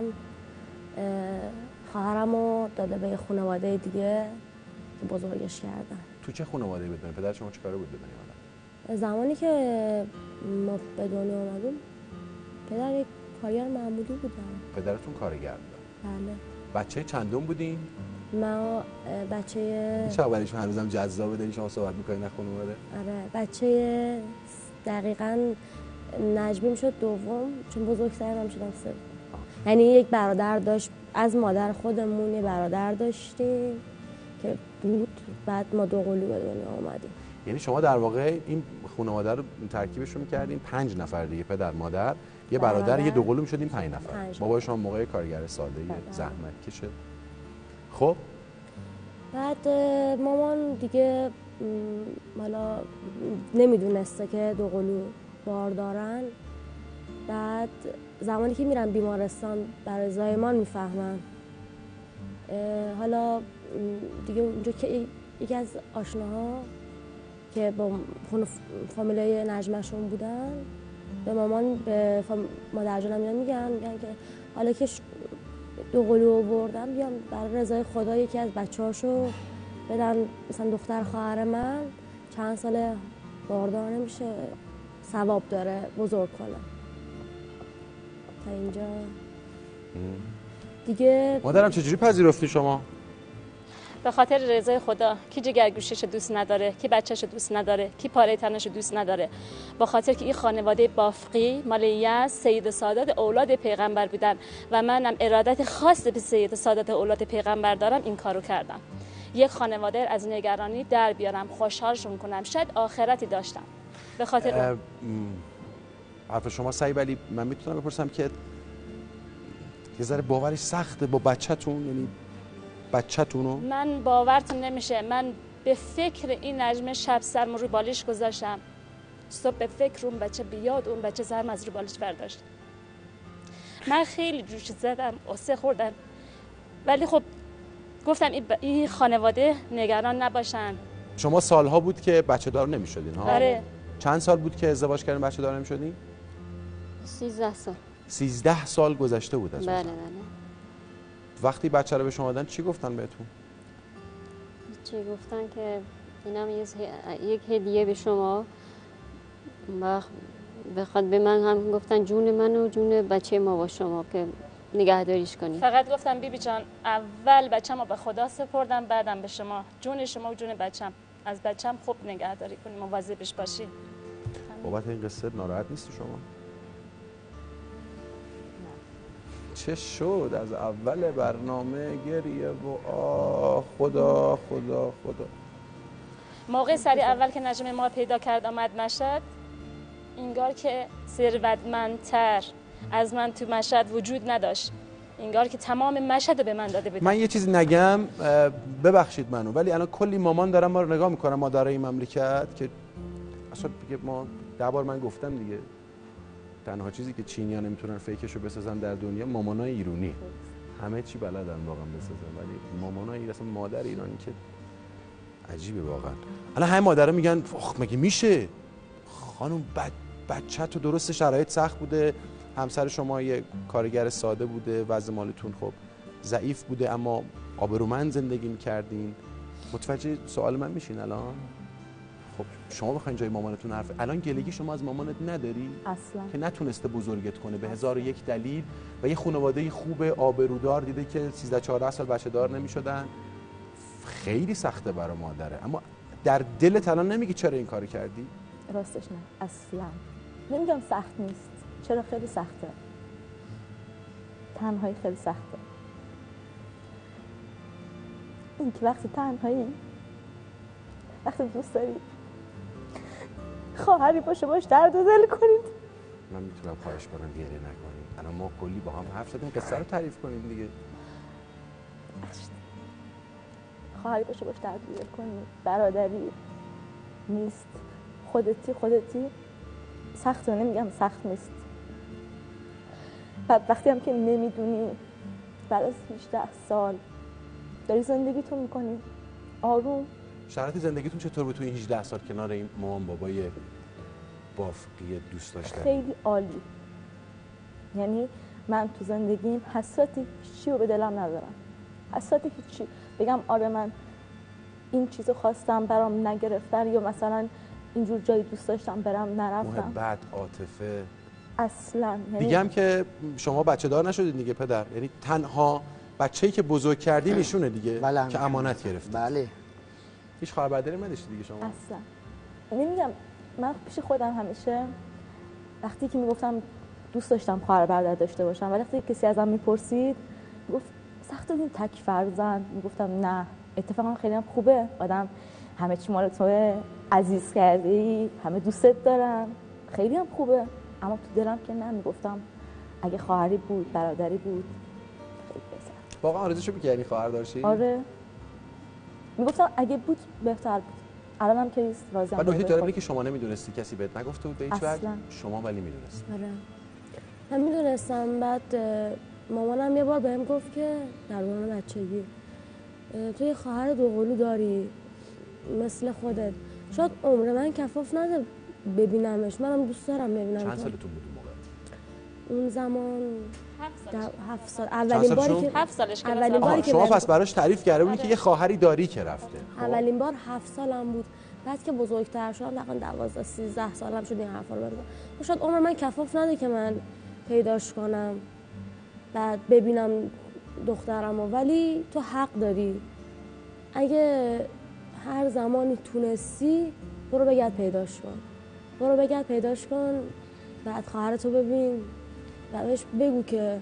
خواهرمو داده به خانواده دیگه که بزرگش کردن. تو چه خانواده‌ای به دنیا؟ پدر شما چه کاره بود به دنیا آمدن؟ زمانی که ما به دنیا آمدیم پدر یک کارگر معمولی بودن. پدرتون کارگر بودن؟ بله. بچه چندم بودین؟ ما بچه چه اولیش هنوزم جذابه داری شما صحبت می‌کنید نه خانواده؟ آره بچه دقیقاً نجمیم شد دوم چون بزرگترم شدم سوم. یعنی یک برادر داشت از مادر خودمون، یه برادر داشتیم که بود، بعد ما دوقلو به دنیا آمدیم. یعنی شما در واقع این خانواده رو ترکیبش رو می‌کردین 5 نفر دیگه، پدر مادر یه برادر یه دوقلو می‌شدین 5 نفر. بابا شما موقع کارگر ساده زحمت کشه. خب بعد مامان دیگه حالا نمیدونسته که دوقلو بار دارن. بعد زمانی که میرن بیمارستان برای زایمان میفهمن. حالا دیگه اونجا که یکی از آشناها که با فامیلای نجمشون بودن به مامان به مادر جانم میگن که حالا که دوقلو بردن بیان برای رضای خدا یکی از بچه‌هاشو بدن مثلا دختر خواهر من چند سال باردار نمیشه ثواب داره بزرگ کنه. تا اینجا دیگه مادرم چجوری پذیرفتی شما؟ به خاطر رضای خدا. کی جگرگوشش دوست نداره، کی بچهش دوست نداره، کی پاره تنش دوست نداره. با خاطر که این خانواده بافقی مال یزد سید سادات اولاد پیغمبر بودن و منم ارادت خاص به سید سادات اولاد پیغمبر دارم این کارو کردم. یک خانواده از نگرانی در بیارم، خوشحالشون کنم، شاید آخرتی داشتم. به خاطر حرف شما صحیح، ولی من میتونم بپرسم که یه ذره باورش سخته با بچه‌تون، یعنی بچه‌تونو؟ من باورتون نمیشه، من به فکر این نجمه شب سرم روی بالش گذاشتم، صبح به فکر اون بچه بیاد، اون بچه سرم از روی بالش برداشت. من خیلی جوش زدم، قصه خوردم، ولی خب گفتم این خانواده نگران نباشن. شما سالها بود که بچه دار نمی‌شدین ها؟ آره. چند سال بود که ازدواج کردین بچه دار نمی‌شدین؟ 13 سال. 13 سال گذشته بود از اون. بله. وقتی بچه رو به شما دادن چی گفتن بهتون؟ چی گفتن که اینم یک هدیه به شما، بخواد به من هم گفتن جون من و جون بچه ما با شما که نگهداریش کنید. فقط گفتم بیبی جان اول بچه‌مو به خدا سپردم، بعدم به شما، جون شما و جون بچه‌م. از بچه‌م خوب نگهداری کنید، مواظبش باشید. بابت این قصه ناراحت نیستی شما؟ چه شد از اول برنامه گریه و آه خدا خدا خدا. موقع سری اول که نجم ما پیدا کرد آمد مشهد، انگار که ثروتمندتر از من تو مشهد وجود نداشت. انگار که تمام مشهد رو به من داده بود. من یه چیزی نگم، ببخشید منو، ولی الان کلی مامان دارم ما رو نگاه میکنم، مادرای این مملکت، که اصلا دیگه ما 10 بار من گفتم دیگه، تنها چیزی که چینی‌ها نمیتونن فیکشو بسازن در دنیا مامانای ایرانی. همه چی بلدن واقعا بسازن، ولی مامانای اصلا مادر ایرانی که عجیبه واقعا. الان همه مادرها میگن مگه میشه خانم بچه تو درست شرایط سخت بوده، همسر شما یه کارگر ساده بوده، وضع مالتون خب ضعیف بوده، اما آبرومند زندگی میکردین. متوجه سوال من میشین الان؟ خب شما بخواین جای مامانتون حرف، الان گلگی شما از مامانت نداری؟ اصلا. که نتونسته بزرگت کنه به 1001 دلیل و یه خانواده خوب آبرودار دیده که 13-14 سال بچه دار نمیشدن. خیلی سخته برای مادره، اما در دلت الان نمیگی چرا این کارو کردی؟ راستش نه اصلا. نمیگم سخت نیست، چرا خیلی سخته. تنهایی خیلی سخته. این که وقتی تنهایی، وقتی دوست داری خواهری باشه باش درد و دل کنید. من میتونم خواهش کنم گریه نکنید. الان ما کلی با هم حرف زدیم، قصه رو تعریف کنید دیگه. خواهری باشه باش درد و دل کنید. برادری نیست، خودتی سخته، نمیگم سخت نیست. بعد وقتی هم که نمیدونی بعد از 18 سال داری زندگیتون میکنی آروم. شرایط زندگیتون چطور بود توی 18 سال کنار این مامان بابای بافقی دوست داشتنی؟ خیلی عالی. یعنی من تو زندگیم حسرت هیچی رو به دلم ندارم، حسرت هیچی بگم آره من این چیزو خواستم برام نگرفتن یا مثلا اینجور جایی دوست داشتم برم نرفتم. محبت، عاطفه اصلا. یعنی میگم که شما بچه دار نشدید دیگه پدر، یعنی تنها بچه‌ای که بزرگ کردی ایشونه دیگه که امانت گرفت. بله. هیچ خواهر برادری نداشتی دیگه شما؟ اصلا. نمیگم من پیش خودم همیشه وقتی که میگفتم دوست داشتم خواهر برادر داشته باشم ولی وقتی کسی ازم میپرسید میگفت سخت این تک فرزند، میگفتم نه اتفاقا خیلی هم خوبه، آدم همه چی مال توه، عزیز کردی، همه دوستت دارن، خیلی هم خوبه. اما تو دلم که نه، میگفتم اگه خواهری بود برادری بود خیلی بهتر. واقعا آرزوشو می‌کردی خواهر داشتی؟ آره میگفتم اگه بود بهتر بود. الانم که راضیم. بعد نکته جالب اینه که شما نمیدونستی، کسی بهت نگفته بود به هیچ وجه، شما ولی میدونستی. آره من میدونستم. بعد مامانم یه بار بهم گفت که در دوران بچگی تو یه خواهر دوقلو داری مثل خودت، شاید عمر من کفاف نده ببینمش، منم دوست دارم ببینم. چند سالتون بود اون موقع؟ اون زمان 7 سال. اولین باری که 7 سالش اولین باری که شما پس براش تعریف کرده بودی که یه خواهری داری که رفته. اولین بار 7 سالم بود. بعد که بزرگتر شدم تقریبا 12-13 سالم شد این حرفا رو بگم. شاید عمر من کفاف نده که من پیداش کنم بعد ببینم دخترمو، ولی تو حق داری اگه هر زمانی تونستی برو بگرد پیداش کن، برو بگرد پیداش کن، بعد خواهرتو ببین و بهش بگو که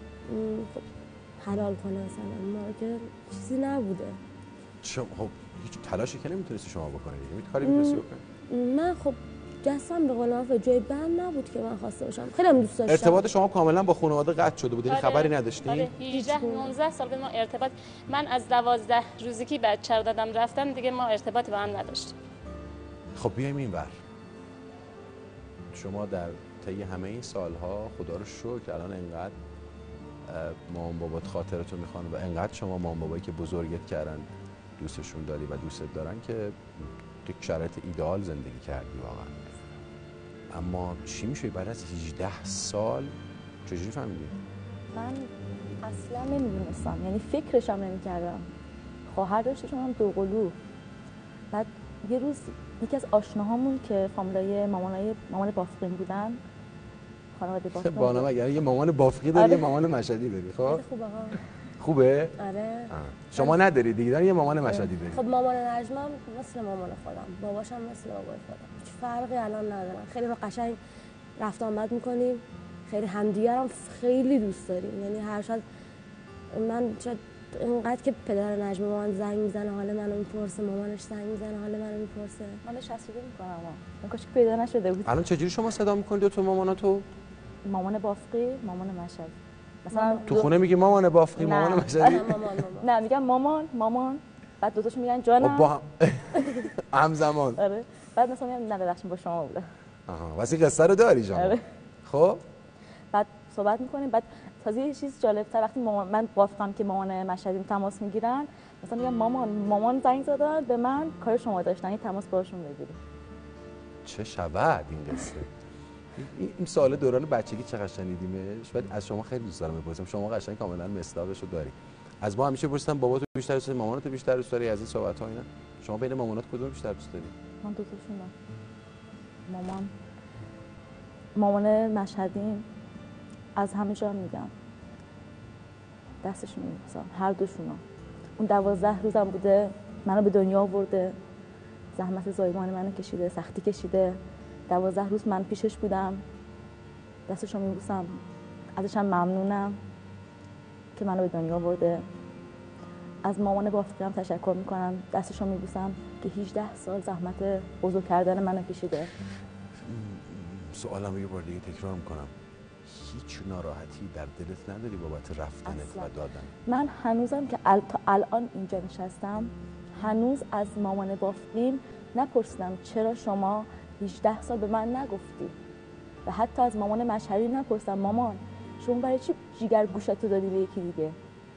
حلال کنه مثلا، ما که چیزی نبوده. خب هیچ تلاشی که نمیتونستی شما بکنید، هیچ کاری میتونستی بکنید؟ من خب دستم به قول معروف جای بند نبود که من خواسته باشم، خیلی هم دوست داشتم. ارتباط شما کاملا با خانواده قطع شده بود، خبری نداشتین؟ آره 18-19 سال ما ارتباط، من از 12 روزی که بچه رو دادم رفتن دیگه ما ارتباطی با هم نداشتیم. خب بیایم اینور. شما در طی همه این سالها خدا رو شکر الان انقدر مامان بابات خاطرتو میخوان و انقدر شما مامان بابایی که بزرگت کردن دوستشون داری و دوستت دارن که تو شرایط ایدئال زندگی کردی واقعا. اما چی میشه بعد از 18 سال چجوری فهمیدی؟ من اصلا نمیدونستم، یعنی فکرشم نمیکردم. خواهر داشتم هم دوقلو. بعد یه روز یکی از آشناهامون که فامیلای مامان بافقین بودن، خانواده بافقین. بانم اگر یه مامان بافقی داری، یه مامان مشهدی داری. خب خوبه ها. خوبه؟ آره. شما نداری دیگه، یه مامان مشهدی داری. خب مامان نجمم مثل مامان خودم، باباشم مثل بابای خودم، هیچ فرقی الان ندارن. خیلی قشنگ رفت آمد میکنیم، خیلی همدیگرم خیلی دوست داریم. یعنی هر شب من شاید اینقدر که پدر نجم مامان زنگ میزنه حال منو میپرسه، مامانش زنگ میزنه حال منو میپرسه، من بهش حسودی میکنم. اون کاش که پیدا نشده بود. الان چجوری شما صدا میکنید تو ماماناتو؟ مامان بافقی، مامان مشهدی. مثلا تو خونه میگی مامان بافقی، مامان مشهدی؟ نه میگم مامان، بعد دوتاشون میگن جانم. با همزمان. آره. بعد مثلا میگم نه ببخشید با شما بوده. آها، واسه قصه رو داری شما. آره. خب بعد صحبت میکنیم. بعد تازه یه چیز جالب‌تر، وقتی من وافقم که مامان مشهدیم تماس میگیرن، مثلا میگم مامان زنگ زدن به من، کار شما داشتن، این تماس باشون بگیرید. چه شود این قصه؟ این سوال دوران بچگی چقدر شنیدیمش، ولی از شما خیلی دوست دارم بپرسم. شما قشنگ کاملا مصداقش رو داری. از ما همیشه پرسیدم باباتو بیشتر دوست داری، مامانتو بیشتر دوست داری؟ از این صحبت‌ها اینا شما بین مامانات کدوم بیشتر دوست داری؟ من دوستشونم. مامان مشهدی از همه جا میگم دستشون میبوسم، هر دوشونو. اون 12 روزم بوده منو به دنیا آورده، زحمت زایمان منو کشیده، سختی کشیده. 12 روز من پیشش بودم، دستشو میبوسم، ازشم ممنونم که منو به دنیا آورده. از مامان بافقی‌ام تشکر میکنم، دستشو میبوسم که 18 سال زحمت بزرگ کردن منو کشیده. سوالم یه بار دیگه تکرار میکنم، هیچ ناراحتی در دلت نداری بابت رفتنت و دادن؟ من هنوزم که تا الان اینجا نشستم، هنوز از مامان بافقین نپرسیدم چرا شما 18 سال به من نگفتی، و حتی از مامان مشهدی نپرسیدم مامان شما برای چی جیگر گوشتو دادی به یکی دیگه.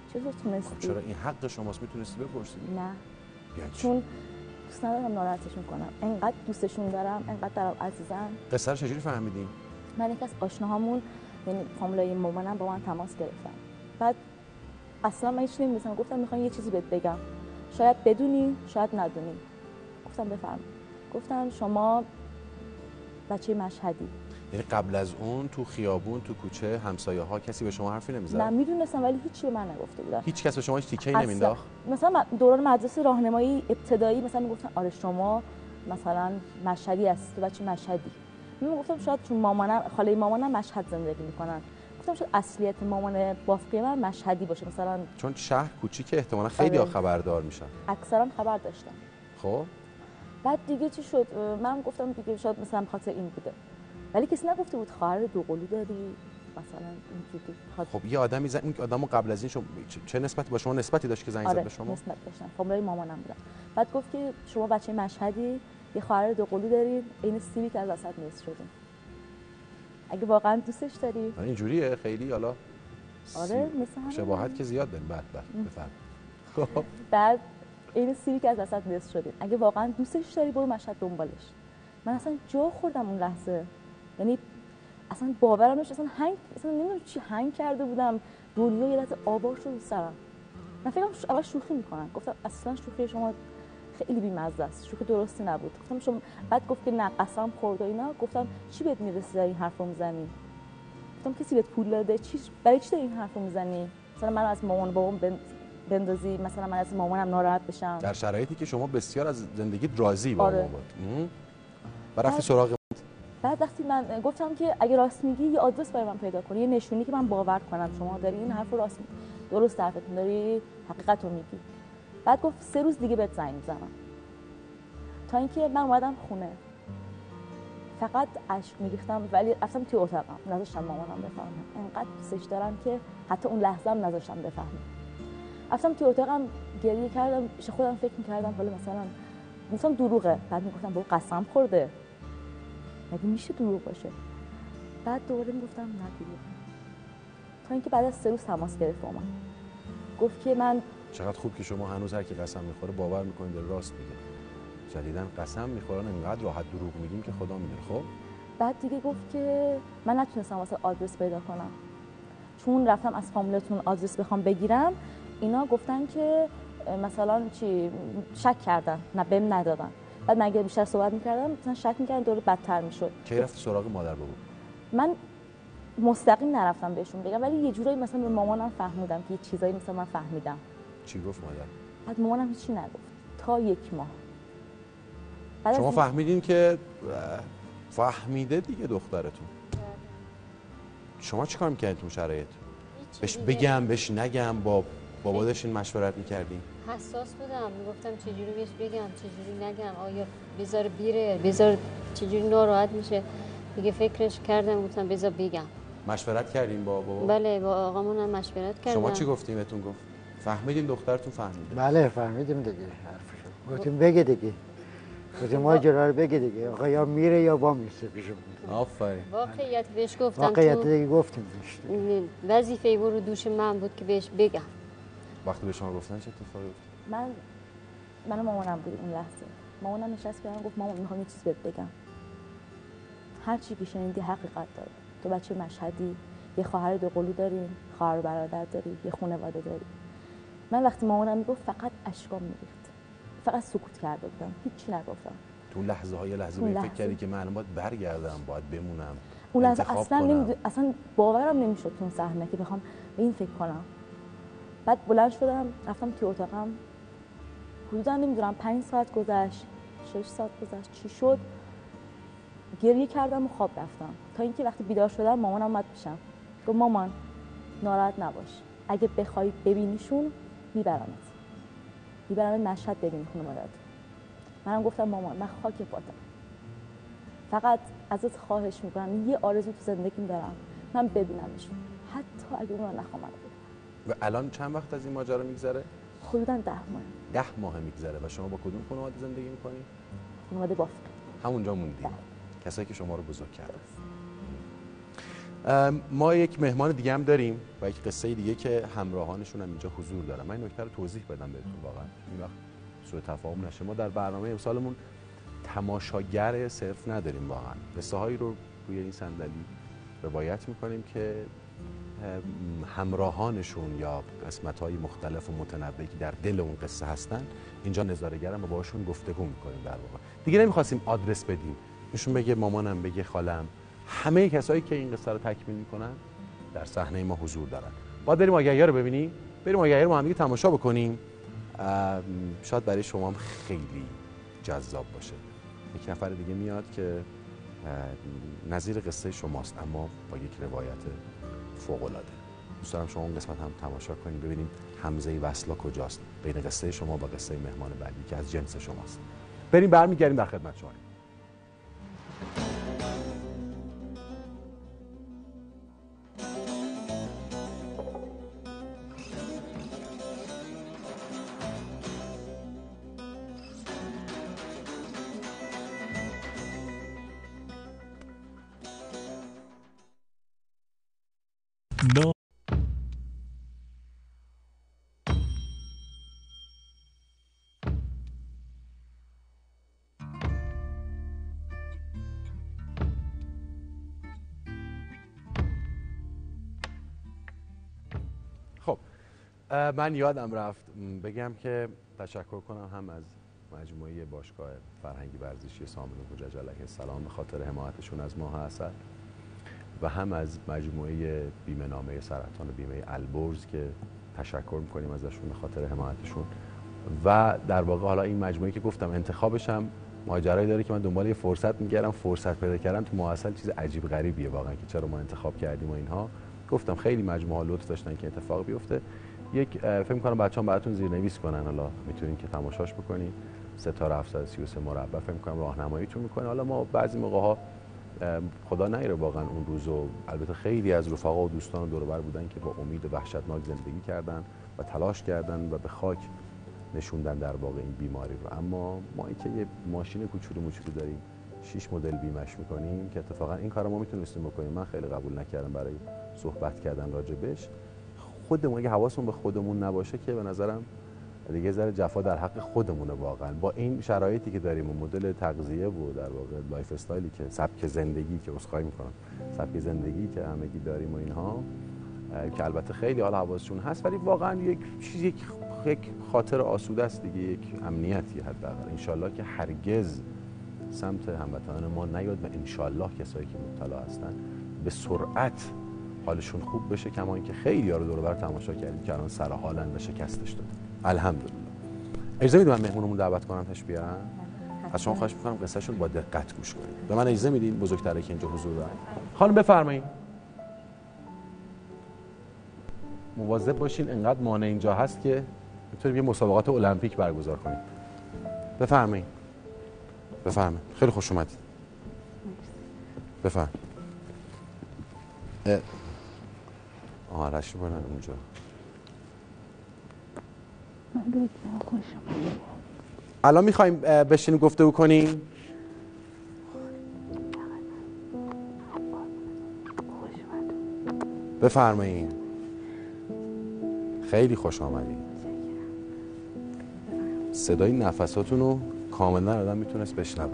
چطور تونستی؟ چرا این حق شماست، میتونستی بپرسی؟ نه یعنی چون دوست ندارم ناراحتشون کنم، انقدر دوستشون دارم، انقدر برام عزیزن. قصه رو چجوری فهمیدین؟ من یکی از آشناهامون یعنی فامیلای مامانم با من تماس گرفتن، بعد اصلا من هیچ نمی‌دونستم، گفتم میخوام یه چیزی بهت بگم، شاید بدونی شاید ندونی. گفتم بفرمایید. گفتن شما بچه مشهدی. یعنی قبل از اون تو خیابون تو کوچه همسایه ها کسی به شما حرفی نمیزد؟ نه میدونستم ولی هیچی به من نگفته بودن. هیچ کس به شما هیچ تیکه‌ای نمینداخت؟ مثلا دوران مدرسه راهنمایی ابتدایی مثلا میگفتن آره شما مثلا مشهدی هستی، تو بچه مشهدی. من گفتم شاید چون مامانم خاله مامانم مشهد زندگی میکنن، گفتم شاید اصلیت مامان بافقی من مشهدی باشه مثلا، چون شهر کوچیکه احتمالاً خیلی ها خبردار میشن. اکثرا خبر داشتم. خب بعد دیگه چی شد؟ من گفتم دیگه شاید مثلا خاطر این بوده، ولی کسی نگفته بود خواهر دوقلو داری مثلا اینجوری. خب یه آدمی زنگ، اون آدمو قبل از این شما چه نسبتی با شما نسبتی داشت که زنگ زد به شما؟ نسبت داشتم، فامیلای مامانم بودن. بعد گفت که شما بچه مشهدی، یه خواهر دوقلو داری، عین سیبی که از وسط نصف شدیم. اگه واقعا دوستش داری. اینجوریه خیلی حالا. آره مثلا شباهت که زیاد داریم. بعد بفرمایید. خب بعد عین سیبی که از وسط نصف شدیم. اگه واقعا دوستش داری برو مشهد دنبالش. من اصلا جا خوردم اون لحظه، یعنی اصلا باورم نمیشه، اصلا نمیدونم چی هنگ کرده بودم، دنیا یه لحظه آوار شد رو سرم. من فکرم اول شوخی میکنن، گفتم اصلا شوخی شما خیلی بی‌مزه است، شوخی درستی نبود. گفتم شما، بعد گفت که نه قسم خورد و اینا. گفتم چی بهت میرسه داری این حرفو میزنی؟ گفتم کسی بهت پول داده؟ برای چی داری این حرفو میزنی؟ مثلا من از مامان بابام بندازی، مثلا من از مامانم ناراحت بشم، در شرایطی که شما بسیار از زندگیت راضی با آره. مامان. و رفتی سراغ بعد وقتی من گفتم که اگه راست میگی یه آدرس برای من پیدا کنی، یه نشونی که من باور کنم شما داری این حرفو راست میگی، درست حرفتون داری، حقیقت رو میگی. بعد گفت 3 روز دیگه بهت زنگ میزنم. تا اینکه من اومدم خونه فقط اشک میریختم، ولی رفتم توی اتاقم نذاشتم مامانم بفهمه، انقدر دوستش دارم که حتی اون لحظه هم نذاشتم بفهمه. رفتم توی اتاقم گریه کردم، پیش خودم فکر میکردم حالا مثلا دروغه. بعد میگفتم بابا قسم خورده، مگه میشه دروغ باشه؟ بعد دوباره میگفتم نه دروغه. تا اینکه بعد از 3 روز تماس گرفت با من، گفت که من چقدر خوب که شما هنوز هر کی قسم میخوره باور میکنید راست میگه. جدیدن قسم میخورن انقدر راحت دروغ میگیم که خدا میدونه. خب بعد دیگه گفت که من نتونستم واسه آدرس پیدا کنم، چون رفتم از فامیلتون آدرس بخوام بگیرم، اینا گفتن که مثلا چی شک کردن، نه بهم ندادن. بعد من اگه بیشتر صحبت میکردم مثلا شک میکردن دوره بدتر میشد. کی رفتی سراغ مادر بابا؟ من مستقیم نرفتم بهشون بگم، ولی یه جورایی مثلا به مامانم فهمیدم که یه چیزایی مثلا من فهمیدم. چی گفت مادر؟ بعد مامانم هیچی نگفت تا 1 ماه. بعد شما فهمیدین که فهمیده دیگه دخترتون. شما چیکار میکردین تو شرایط؟ بهش بگم بهش نگم؟ با بابا داشتین مشورت میکردین؟ حساس بودم، میگفتم چجوری بهش بگم چجوری نگم، آیا بذار بیره، بذار چجوری ناراحت میشه. دیگه فکرش کردم، گفتم بذار بگم. مشورت کردین با بابا؟ بله با آقامون هم مشورت کردم. شما چی گفتین بهتون گفت؟ فهمیدین دخترتون فهمیده؟ بله فهمیدیم دیگه حرفشو. گفتیم بگه دیگه. گفتیم ماجرا رو بگه دیگه. آقا یا میره یا با میسته پیشمون. آفرین. واقعیت بهش گفتم. واقعیت دیگه گفتیم بهش. وظیفه او رو دوش من بود که بهش بگم. وقتی به شما گفتن چه اتفاقی افتاد؟ من مامانم بود اون لحظه. مامانم نشست کنارم گفت مامان میخوام یه چیز بهت بگم. هر چی که شنیدی حقیقت داره. تو بچه مشهدی، یه خواهر دوقلو داری، خواهر و برادر داری، یه خانواده داری. من وقتی مامانم میگفت فقط اشکام میریخت. فقط سکوت کرده بودم، هیچی نگفتم. تو لحظه های لحظه به فکر کردی که من باید برگردم، باید بمونم. اون لحظه اصلا باورم نمیشد تو اون صحنه که بخوام به این فکر کنم. بعد بلند شدم رفتم توی اتاقم. حدودا نمیدونم 5 ساعت گذشت، 6 ساعت گذشت، چی شد؟ گریه کردم و خواب رفتم. تا اینکه وقتی بیدار شدم مامانم اومد پیشم. گفت مامان ناراحت نباش. اگه بخوای ببینیشون میبرمت مشهد ببینی خانواده‌ات. منم گفتم مامان من خاک پاتم. فقط ازت خواهش میکنم یه آرزو تو زندگیم دارم، من ببینمشون. حتی اگه اون رو نخوام ببینم. و الان چند وقت از این ماجرا میگذره؟ حدوداً 10 ماه. 10 ماه میگذره. و شما با کدوم خانواده زندگی میکنید؟ خانواده بافقی. همونجا موندید. کسایی که شما رو بزرگ کردن. ما یک مهمان دیگه هم داریم و یک قصه دیگه که همراهانشون هم اینجا حضور دارن. من این نکته رو توضیح بدم بهتون، واقعا این وقت سوء تفاهم نشه. ما در برنامه امسالمون تماشاگر صرف نداریم، واقعا قصه هایی رو روی این صندلی روایت میکنیم که همراهانشون یا قسمت‌های مختلف و متنوعی که در دل اون قصه هستن اینجا نظاره‌گرم و باهاشون گفتگو میکنیم. در واقع دیگه نمیخواستیم آدرس بدیم، ایشون بگه مامانم، بگه خالم، همه کسایی که این قصه رو تکمیل میکنن در صحنه ما حضور دارن. باید بریم آگهی‌ها رو ببینیم، بریم آگهی‌ها رو با هم دیگه تماشا بکنیم. شاید برای شما هم خیلی جذاب باشه. یک نفر دیگه میاد که نظیر قصه شماست اما با یک روایت فوق‌العاده. دوست دارم شما اون قسمت هم تماشا کنیم، ببینیم همزه وصلا کجاست بین قصه شما و قصه مهمان بعدی که از جنس شماست. بریم برمیگردیم در خدمت شما. من یادم رفت بگم که تشکر کنم هم از مجموعه باشگاه فرهنگی ورزشی سامون حجج علیه السلام به خاطر حمایتشون از ماه عسل و هم از مجموعه بیمه نامه سرطان و بیمه البرز که تشکر میکنیم ازشون به خاطر حمایتشون. و در واقع حالا این مجموعه که گفتم انتخابش هم ماجرایی داره که من دنبال یه فرصت میگردم، فرصت پیدا کردم تو ماه عسل چیز عجیب غریبیه واقعا که چرا ما انتخاب کردیم و اینها. گفتم خیلی مجموعه لطف داشتن که اتفاق بیفته. یک فکر می‌کنم بچه‌ها براتون زیرنویس کنن، حالا میتونین که تماشاش بکنین. ستاره 733 مربع فکر می‌کنم راهنماییتون می‌کنه. حالا ما بعضی موقع‌ها خدا نگیره واقعا اون روزو، البته خیلی از رفقا و دوستان دور و بر بودن که با امید وحشتناک زندگی کردن و تلاش کردن و به خاک نشوندن در واقع این بیماری رو. اما ما اینکه یه ماشین کوچولو موچولو داریم 6 مدل بیمش می‌کنیم که اتفاقا این کارو ما میتونستیم بکنیم. من خیلی قبول نکردم برای صحبت کردن راجبش. خودمون اگه حواسمون به خودمون نباشه که به نظرم دیگه ذره جفا در حق خودمونه واقعا. با این شرایطی که داریم و مدل تغذیه و در واقع لایف استایلی که سبک زندگی که اسخای میکنم سبک زندگی که همگی داریم و اینها که البته خیلی حال حواسشون هست ولی واقعا یک خاطر آسوده است دیگه، یک امنیتی حداقل. ان شاءالله که هرگز سمت هموطنان ما نیاد و ان شاءالله کسایی که مبتلا هستن به سرعت حالشون خوب بشه، کما اینکه خیلی یارو دور و بر تماشا کردیم که الان سر حالن و شکستش دادن. الحمدلله. اجازه میدید من مهمونمون دعوت کنم تاش بیارن؟ از شما خواهش می‌کنم قصهشون با دقت گوش کنید. به من اجازه میدین بزرگتره که اینجا حضور دارن. خانم بفرمایید. مواظب باشین انقدر مانع اینجا هست که میتونیم یه مسابقات المپیک برگزار کنیم. بفرمایید. بفرمایید. خیلی خوش اومدید. بفرمایید. آرش رو برن اونجا. الان میخوایم بشینیم گفتگو کنیم. بفرمایید. خیلی خوش آمدید. صدای نفساتون رو کاملا آدم میتونست بشنوه.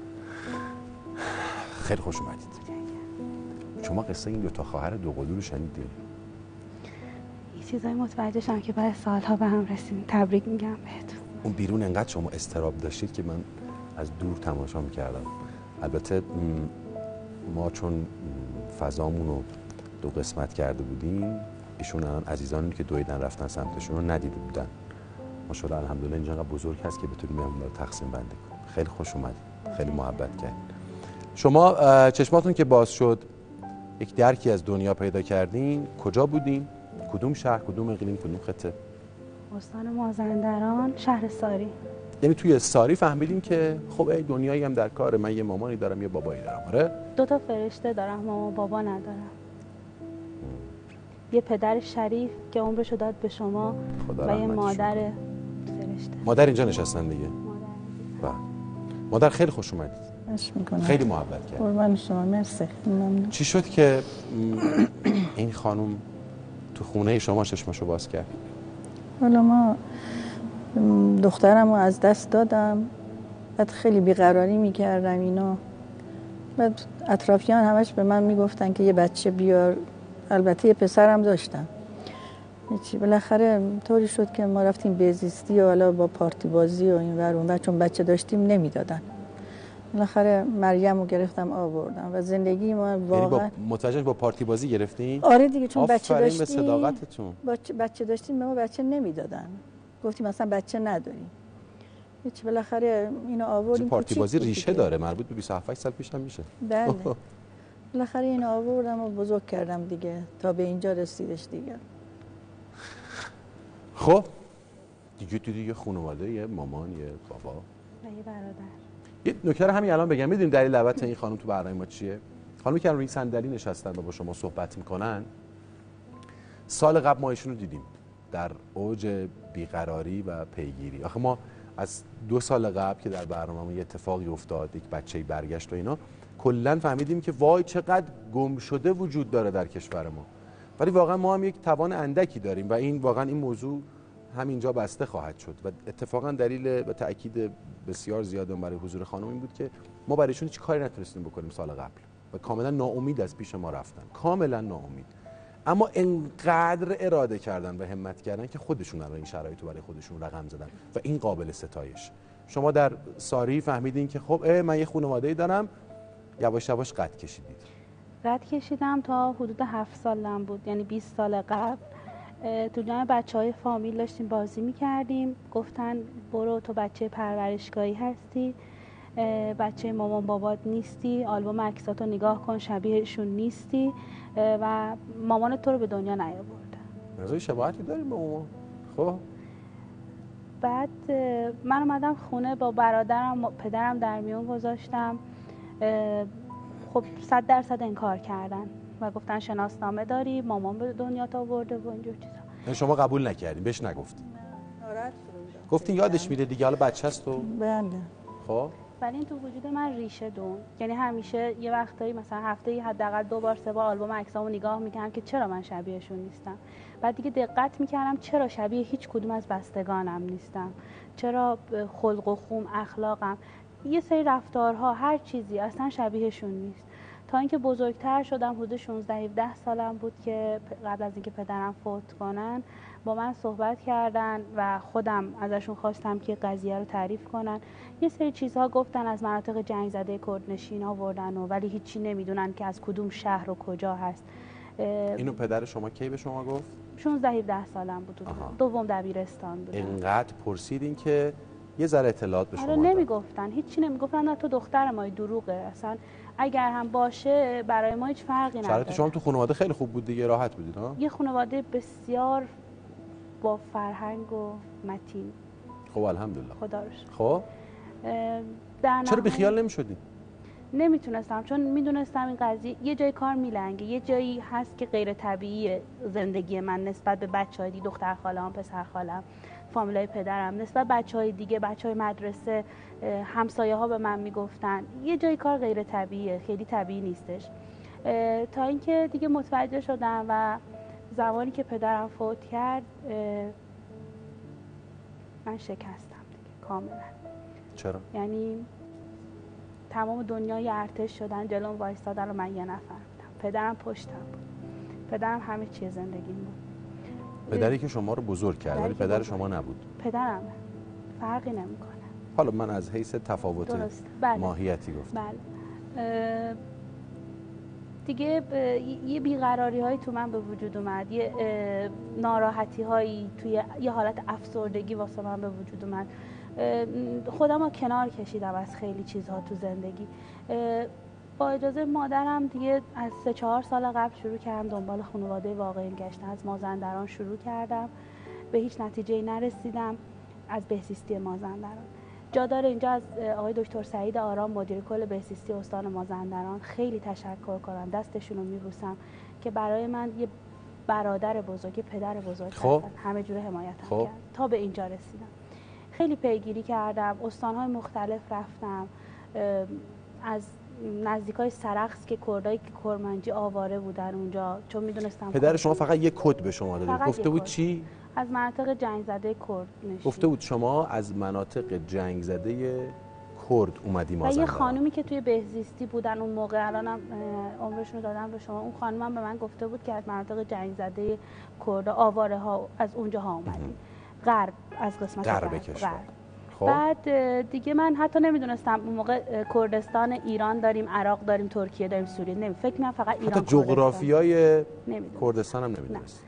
خیلی خوش اومدید. شما قصه این 2 خواهر دوقلو رو شنیدید؟ یه چیزایی متوجه شدم که بعد سالها به هم رسیدیم. تبریک میگم بهتون. اون بیرون انقدر شما استراب داشتید که من از دور تماشا میکردم. البته ما چون فضامون رو 2 قسمت کرده بودیم، ایشون الان عزیزانی که دویدن رفتن سمتشون رو ندیده بودن. ماشاءالله الحمدلله اینجا انقدر بزرگ هست که بتونیم مهمون رو تقسیم بندی کنیم. خیلی خوش اومدید. خیلی محبت کردید. شما چشماتون که باز شد یک درکی از دنیا پیدا کردین. کجا بودین؟ کدوم شهر، کدوم اقلیم، کدوم خطه؟ استان مازندران، شهر ساری. یعنی توی ساری فهمیدیم که خب ای دنیایی هم در کاره، من یه مامانی دارم یه بابایی دارم. آره 2 تا فرشته دارم، مامان و بابا ندارم. یه پدر شریف که عمرشو داد به شما و یه مادر فرشته. مادر اینجا نشستن دیگه. مادر خیلی خوش اومدید. خیلی محبت کرد. قربان شما، مرسی. ممنون. چی شد که این خانم تو خونه شما چشمشو باز کرد؟ حالا ما دخترم رو از دست دادم، بعد خیلی بیقراری میکردم اینا، بعد اطرافیان همش به من میگفتن که یه بچه بیار، البته یه پسرم داشتم. چی بالاخره طوری شد که ما رفتیم بهزیستی و حالا با پارتی بازی و این ور اون ور، چون بچه داشتیم نمیدادن. بالاخره مریم رو گرفتم آوردم و زندگی ما واقعا. یعنی متوجه با پارتی بازی گرفتین؟ آره دیگه، چون بچه داشتیم. به صداقتتون. بچه داشتیم به ما بچه نمیدادن، گفتیم مثلا بچه نداریم. هیچ بالاخره اینو آوردیم. پارتی بازی ریشه داره، مربوط به 27 سال پیش هم میشه. بله. بالاخره اینو آوردم و بزرگ کردم دیگه تا به اینجا رسیدش دیگه. خب دیگه خانواده، یه مامان، یه بابا و یه برادر. یه نکته رو همین الان بگم، میدونیم دلیل دعوت این خانم تو برنامه ما چیه؟ خانمی که روی صندلی نشستن و با شما صحبت میکنن، سال قبل ما ایشون رو دیدیم در اوج بیقراری و پیگیری. آخه ما از 2 سال قبل که در برنامه یه اتفاقی افتاد، یک بچه‌ای برگشت و اینا، کلا فهمیدیم که وای چقدر گم شده وجود داره در کشور ما. ولی واقعا ما هم یک توان اندکی داریم و این واقعا این موضوع همینجا بسته خواهد شد و اتفاقا دلیل و تاکید بسیار زیاد برای حضور خانم این بود که ما برایشون هیچ کاری نتونستیم بکنیم سال قبل و کاملا ناامید از پیش ما رفتن، کاملا ناامید. اما انقدر اراده کردن و همت کردن که خودشون الان این شرایط رو برای خودشون رقم زدن و این قابل ستایش. شما در ساری فهمیدین که خب من یه خانواده‌ای دارم، یواش یواش قد کشیدید. قد کشیدم تا حدود 7 سالم بود، یعنی 20 سال قبل. تو جمع بچه‌های فامیل داشتیم بازی می‌کردیم، گفتن برو تو بچه پرورشگاهی هستی، بچه مامان بابات نیستی، آلبوم عکساتو نگاه کن شبیهشون نیستی و مامانت تو رو به دنیا نیاورده. رضای شباهتی داریم با مامان. خب بعد من اومدم خونه با برادرم پدرم در میون گذاشتم. خب 100% انکار کردن و گفتن شناسنامه داری، مامان به دنیا تا آورده و اینجور چیزا. شما قبول نکردین، بهش نگفتین؟ گفتین یادش میره دیگه، حالا بچه است و بله. خب ولی این تو وجود من ریشه دون، یعنی همیشه یه وقتایی مثلا هفته‌ای حداقل 2 بار 3 بار آلبوم عکسامو نگاه می‌کردم که چرا من شبیهشون نیستم. بعد دیگه دقت می‌کردم چرا شبیه هیچ کدوم از بستگانم نیستم، چرا خلق و خوم، اخلاقم، یه سری رفتارها، هر چیزی اصلا شبیهشون نیست. تا اینکه بزرگتر شدم، حدود 16-17 سالم بود که قبل از اینکه پدرم فوت کنن با من صحبت کردن و خودم ازشون خواستم که قضیه رو تعریف کنن. یه سری چیزها گفتن، از مناطق جنگ زده کردنشین آوردن و ولی هیچی نمیدونن که از کدوم شهر و کجا هست. اینو پدر شما کی به شما گفت؟ 16-17 سالم بود، دوم دبیرستان بودم. اینقدر پرسیدین که یه ذره اطلاعات به شما دادن؟ نمیگفتن، هیچی نمیگفتن. نه تو دختر ما دروغه، اصلا اگر هم باشه برای ما هیچ فرقی نداره. شرایط شما تو خانواده خیلی خوب بود دیگه، راحت بودید ها؟ یه خانواده بسیار با فرهنگ و متین. خب الحمدلله. خدا رو شکر. خب چرا بیخیال نمی‌شدین؟ نمیتونستم، چون میدونستم این قضیه یه جای کار میلنگه، یه جایی هست که غیر طبیعیه زندگی من نسبت به بچه‌های دیگه، دختر خاله‌ام، پسر خاله‌ام، فامیلای پدرم، نسبت بچه‌های دیگه، بچه‌های مدرسه، همسایه‌ها به من میگفتن یه جای کار غیر طبیعیه، خیلی طبیعی نیستش. تا اینکه دیگه متوجه شدم و زمانی که پدرم فوت کرد من شکستم دیگه کاملا. چرا؟ یعنی تمام دنیای ارتش شدن جلوم وایستادن و من یه نفر بودم. پدرم پشتم بود، پدرم همه چیز زندگیم بود. پدری که شما رو بزرگ کرد ولی پدر شما نبود. پدرم فرقی نمیکنه. حالا من از حیث تفاوت ماهیتی گفتم. بله. دیگه یه بیقراری هایی تو من به وجود اومد، یه ناراحتی هایی توی یه حالت افسردگی واسه من به وجود اومد. خودم رو کنار کشیدم از خیلی چیزها تو زندگی. با اجازه مادرم دیگه از 3-4 سال قبل شروع کردم دنبال خانواده واقعی گشتن. از مازندران شروع کردم، به هیچ نتیجه‌ای نرسیدم. از بهزیستی مازندران جا داره اینجا از آقای دکتر سعید آرام مدیر کل بهزیستی استان مازندران خیلی تشکر کنم، دستشون رو میبوسم که برای من یه برادر بزرگ، پدر بزرگ هستن، همه جوره حمایتم کرد تا به اینجا رسیدم. خیلی پیگیری کردم، استان‌های مختلف رفتم، از نزدیکای سرخس که کردایی که کرمانجی آواره بودن اونجا، چون میدونستم پدر شما فقط یک کد به شما داده، گفته بود چی؟ از مناطق جنگ زده کرد نشین. گفته بود شما از مناطق جنگ زده کرد اومدی مازندران. و یه خانومی که توی بهزیستی بودن اون موقع، الانم عمرشون رو دادم به شما، اون خانومم به من گفته بود که از مناطق جنگ زده کرد آواره ها از اونجا ها اومدیم، غرب، از قسمت غرب کشور. بعد دیگه من حتی نمیدونستم اون موقع کردستان ایران داریم، عراق داریم، ترکیه داریم، سوریه فکر می‌کنم فقط ایران. حتی جغرافیای کردستان هم نمیدونست.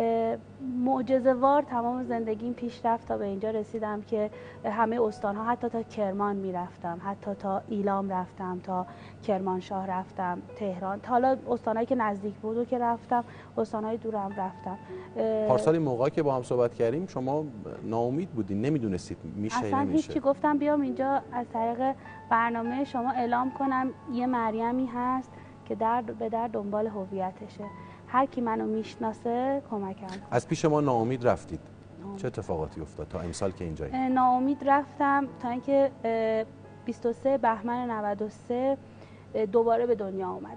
معجزه‌وار تمام زندگیم پیش رفت تا به اینجا رسیدم که همه استان‌ها، حتی تا کرمان میرفتم، حتی تا ایلام رفتم، تا کرمانشاه رفتم، تهران، تا حالا استانایی که نزدیک بود و که رفتم، استانهای دورم رفتم. پارسال این موقعی که با هم صحبت کردیم شما ناامید بودین، نمیدونستید میشه اصلا نمیشه. هیچی، گفتم بیام اینجا از طریق برنامه شما اعلام کنم یه مریمی هست که به در دنبال هویتشه، هر کی منو میشناسه کمکم کنه. از پیش ما ناامید رفتید. چه اتفاقاتی افتاد تا امسال که اینجایی؟ ناامید رفتم تا اینکه 23 بهمن 93 دوباره به دنیا اومدم.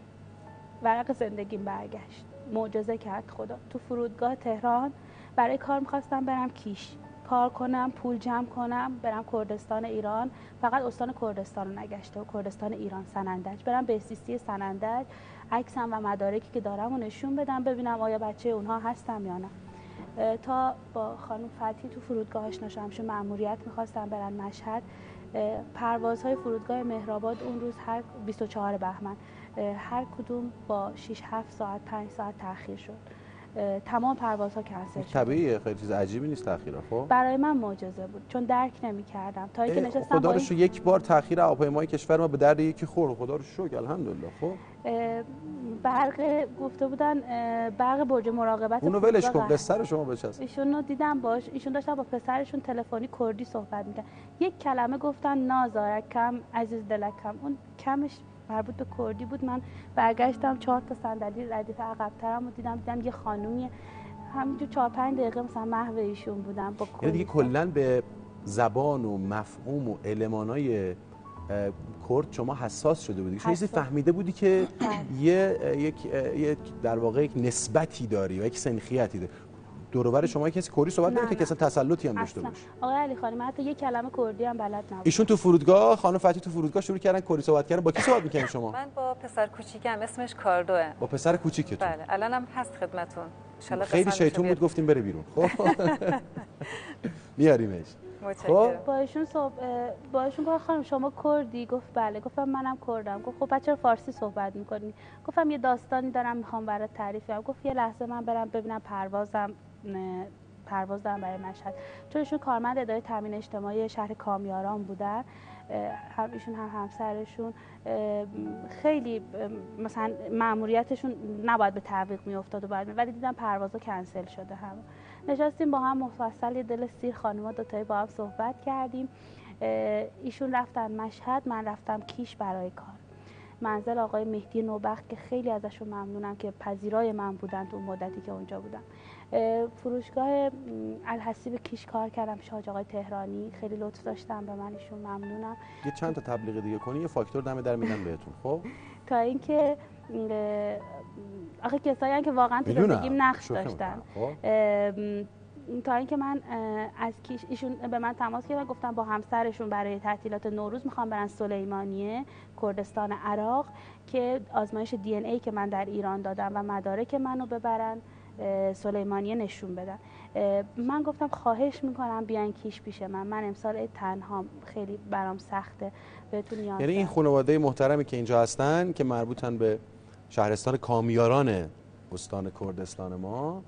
ورق زندگیم برگشت. معجزه کرد خدا. تو فرودگاه تهران برای کار میخواستم برم کیش، کار کنم، پول جمع کنم، برم کردستان ایران. فقط استان کردستان رو نگشته و کردستان ایران، سنندج، برم بهزیستی سنندج، عکسم و مدارکی که دارم و نشون بدم ببینم آیا بچه اونها هستم یا نه. تا با خانم فتحی تو فرودگاه آشنا شدم، چون مأموریت می‌خواستم برن مشهد. پروازهای فرودگاه مهرآباد اون روز هر 24 بهمن هر کدوم با 6-7 ساعت 5 ساعت تأخیر شد. تمام پروازها کنسل شد. طبیعیه، خیلی چیز عجیبی نیست تأخیر. خب برای من معجزه بود چون درک نمی‌کردم تا اینکه نشستم. خدا رو شکر یک بار تأخیر هواپیمای کشور ما به درد یکی خورد، خدا رو شکر، الحمدلله. خب برق گفته بودن برق برج مراقبت، اونو ولش کن، قصه رو شما بچسب. ایشونو دیدم باش، ایشون داشتن با پسرشون تلفنی کردی صحبت می‌کردن، یک کلمه گفتن نازارکم عزیز دلکم، اون کمش مربوط به کردی بود. من برگشتم 4 تا صندلی ردیف عقب‌ترم و دیدم یه خانومی همینجور 4-5 دقیقه مثلا محو ایشون بودم با کردی. یعنی دیگه کلاً به زبان و مفهوم و المانای کرد شما حساس شده بودی، چون فهمیده بودی که یک در واقع یک نسبتی داری و یک سنخیتی داری. دور و بر شما کسی کردی صحبت نمی‌کنه که اصلا تسلطی هم داشته باشه. آقای علی خانی من حتی یک کلمه کردی هم بلد نبودم. ایشون تو فرودگاه، خانم فتحی تو فرودگاه شروع کردن کردی صحبت کردن. با کی صحبت می‌کنید شما؟ من با پسر کوچیکم، اسمش کاردوه. با پسر کوچیکتون؟ بله، الانم هست خدمتتون. ان خیلی شیطون بود گفتیم بره بیرون. خب میاریمش. خب با ایشون گفت خانم شما کردی؟ گفت بله. گفتم منم کردم. گفت خب بچه فارسی صحبت می‌کنی؟ گفتم یه داستانی دارم میخوام برات تعریف کنم. گفت یه لحظه من برم ببینم پرواز دارم برای مشهد، چون ایشون کارمند اداره تامین اجتماعی شهر کامیاران بودن، هم ایشون هم همسرشون خیلی مثلا مأموریتشون نباید به تعویق میافتاد و بعد، ولی دیدم پروازا کنسل شده. هم نشستیم با هم مفصل یه دل سیر خانوما دوتایی با هم صحبت کردیم. ایشون رفتن مشهد، من رفتم کیش برای کار. منزل آقای مهدی نوبخت که خیلی ازشون ممنونم که پذیرای من بودن تو مدتی که اونجا بودم. فروشگاه الحسیب کیش کار کردم، شاج آقای تهرانی خیلی لطف داشتن به من، ایشون ممنونم. یه چند تا تبلیغ دیگه کنی یه فاکتور دم در میدم بهتون. خب تا اینکه آخه کسایی هم که واقعا تو زندگیم نقش داشتن، تا اینکه من از کیش ایشون به من تماس گرفتن، گفتم با همسرشون برای تعطیلات نوروز میخوام برن سلیمانیه کردستان عراق که آزمایش دی ان ای که من در ایران دادم و مدارک منو ببرن سلیمانیه نشون بدن. من گفتم خواهش میکنم بیان کیش پیش من امسال تنها خیلی برام سخته، بهتون نیاز دارم. یعنی این خانواده محترمی که اینجا هستن که مربوطن به شهرستان کامیاران استان کردستان ما،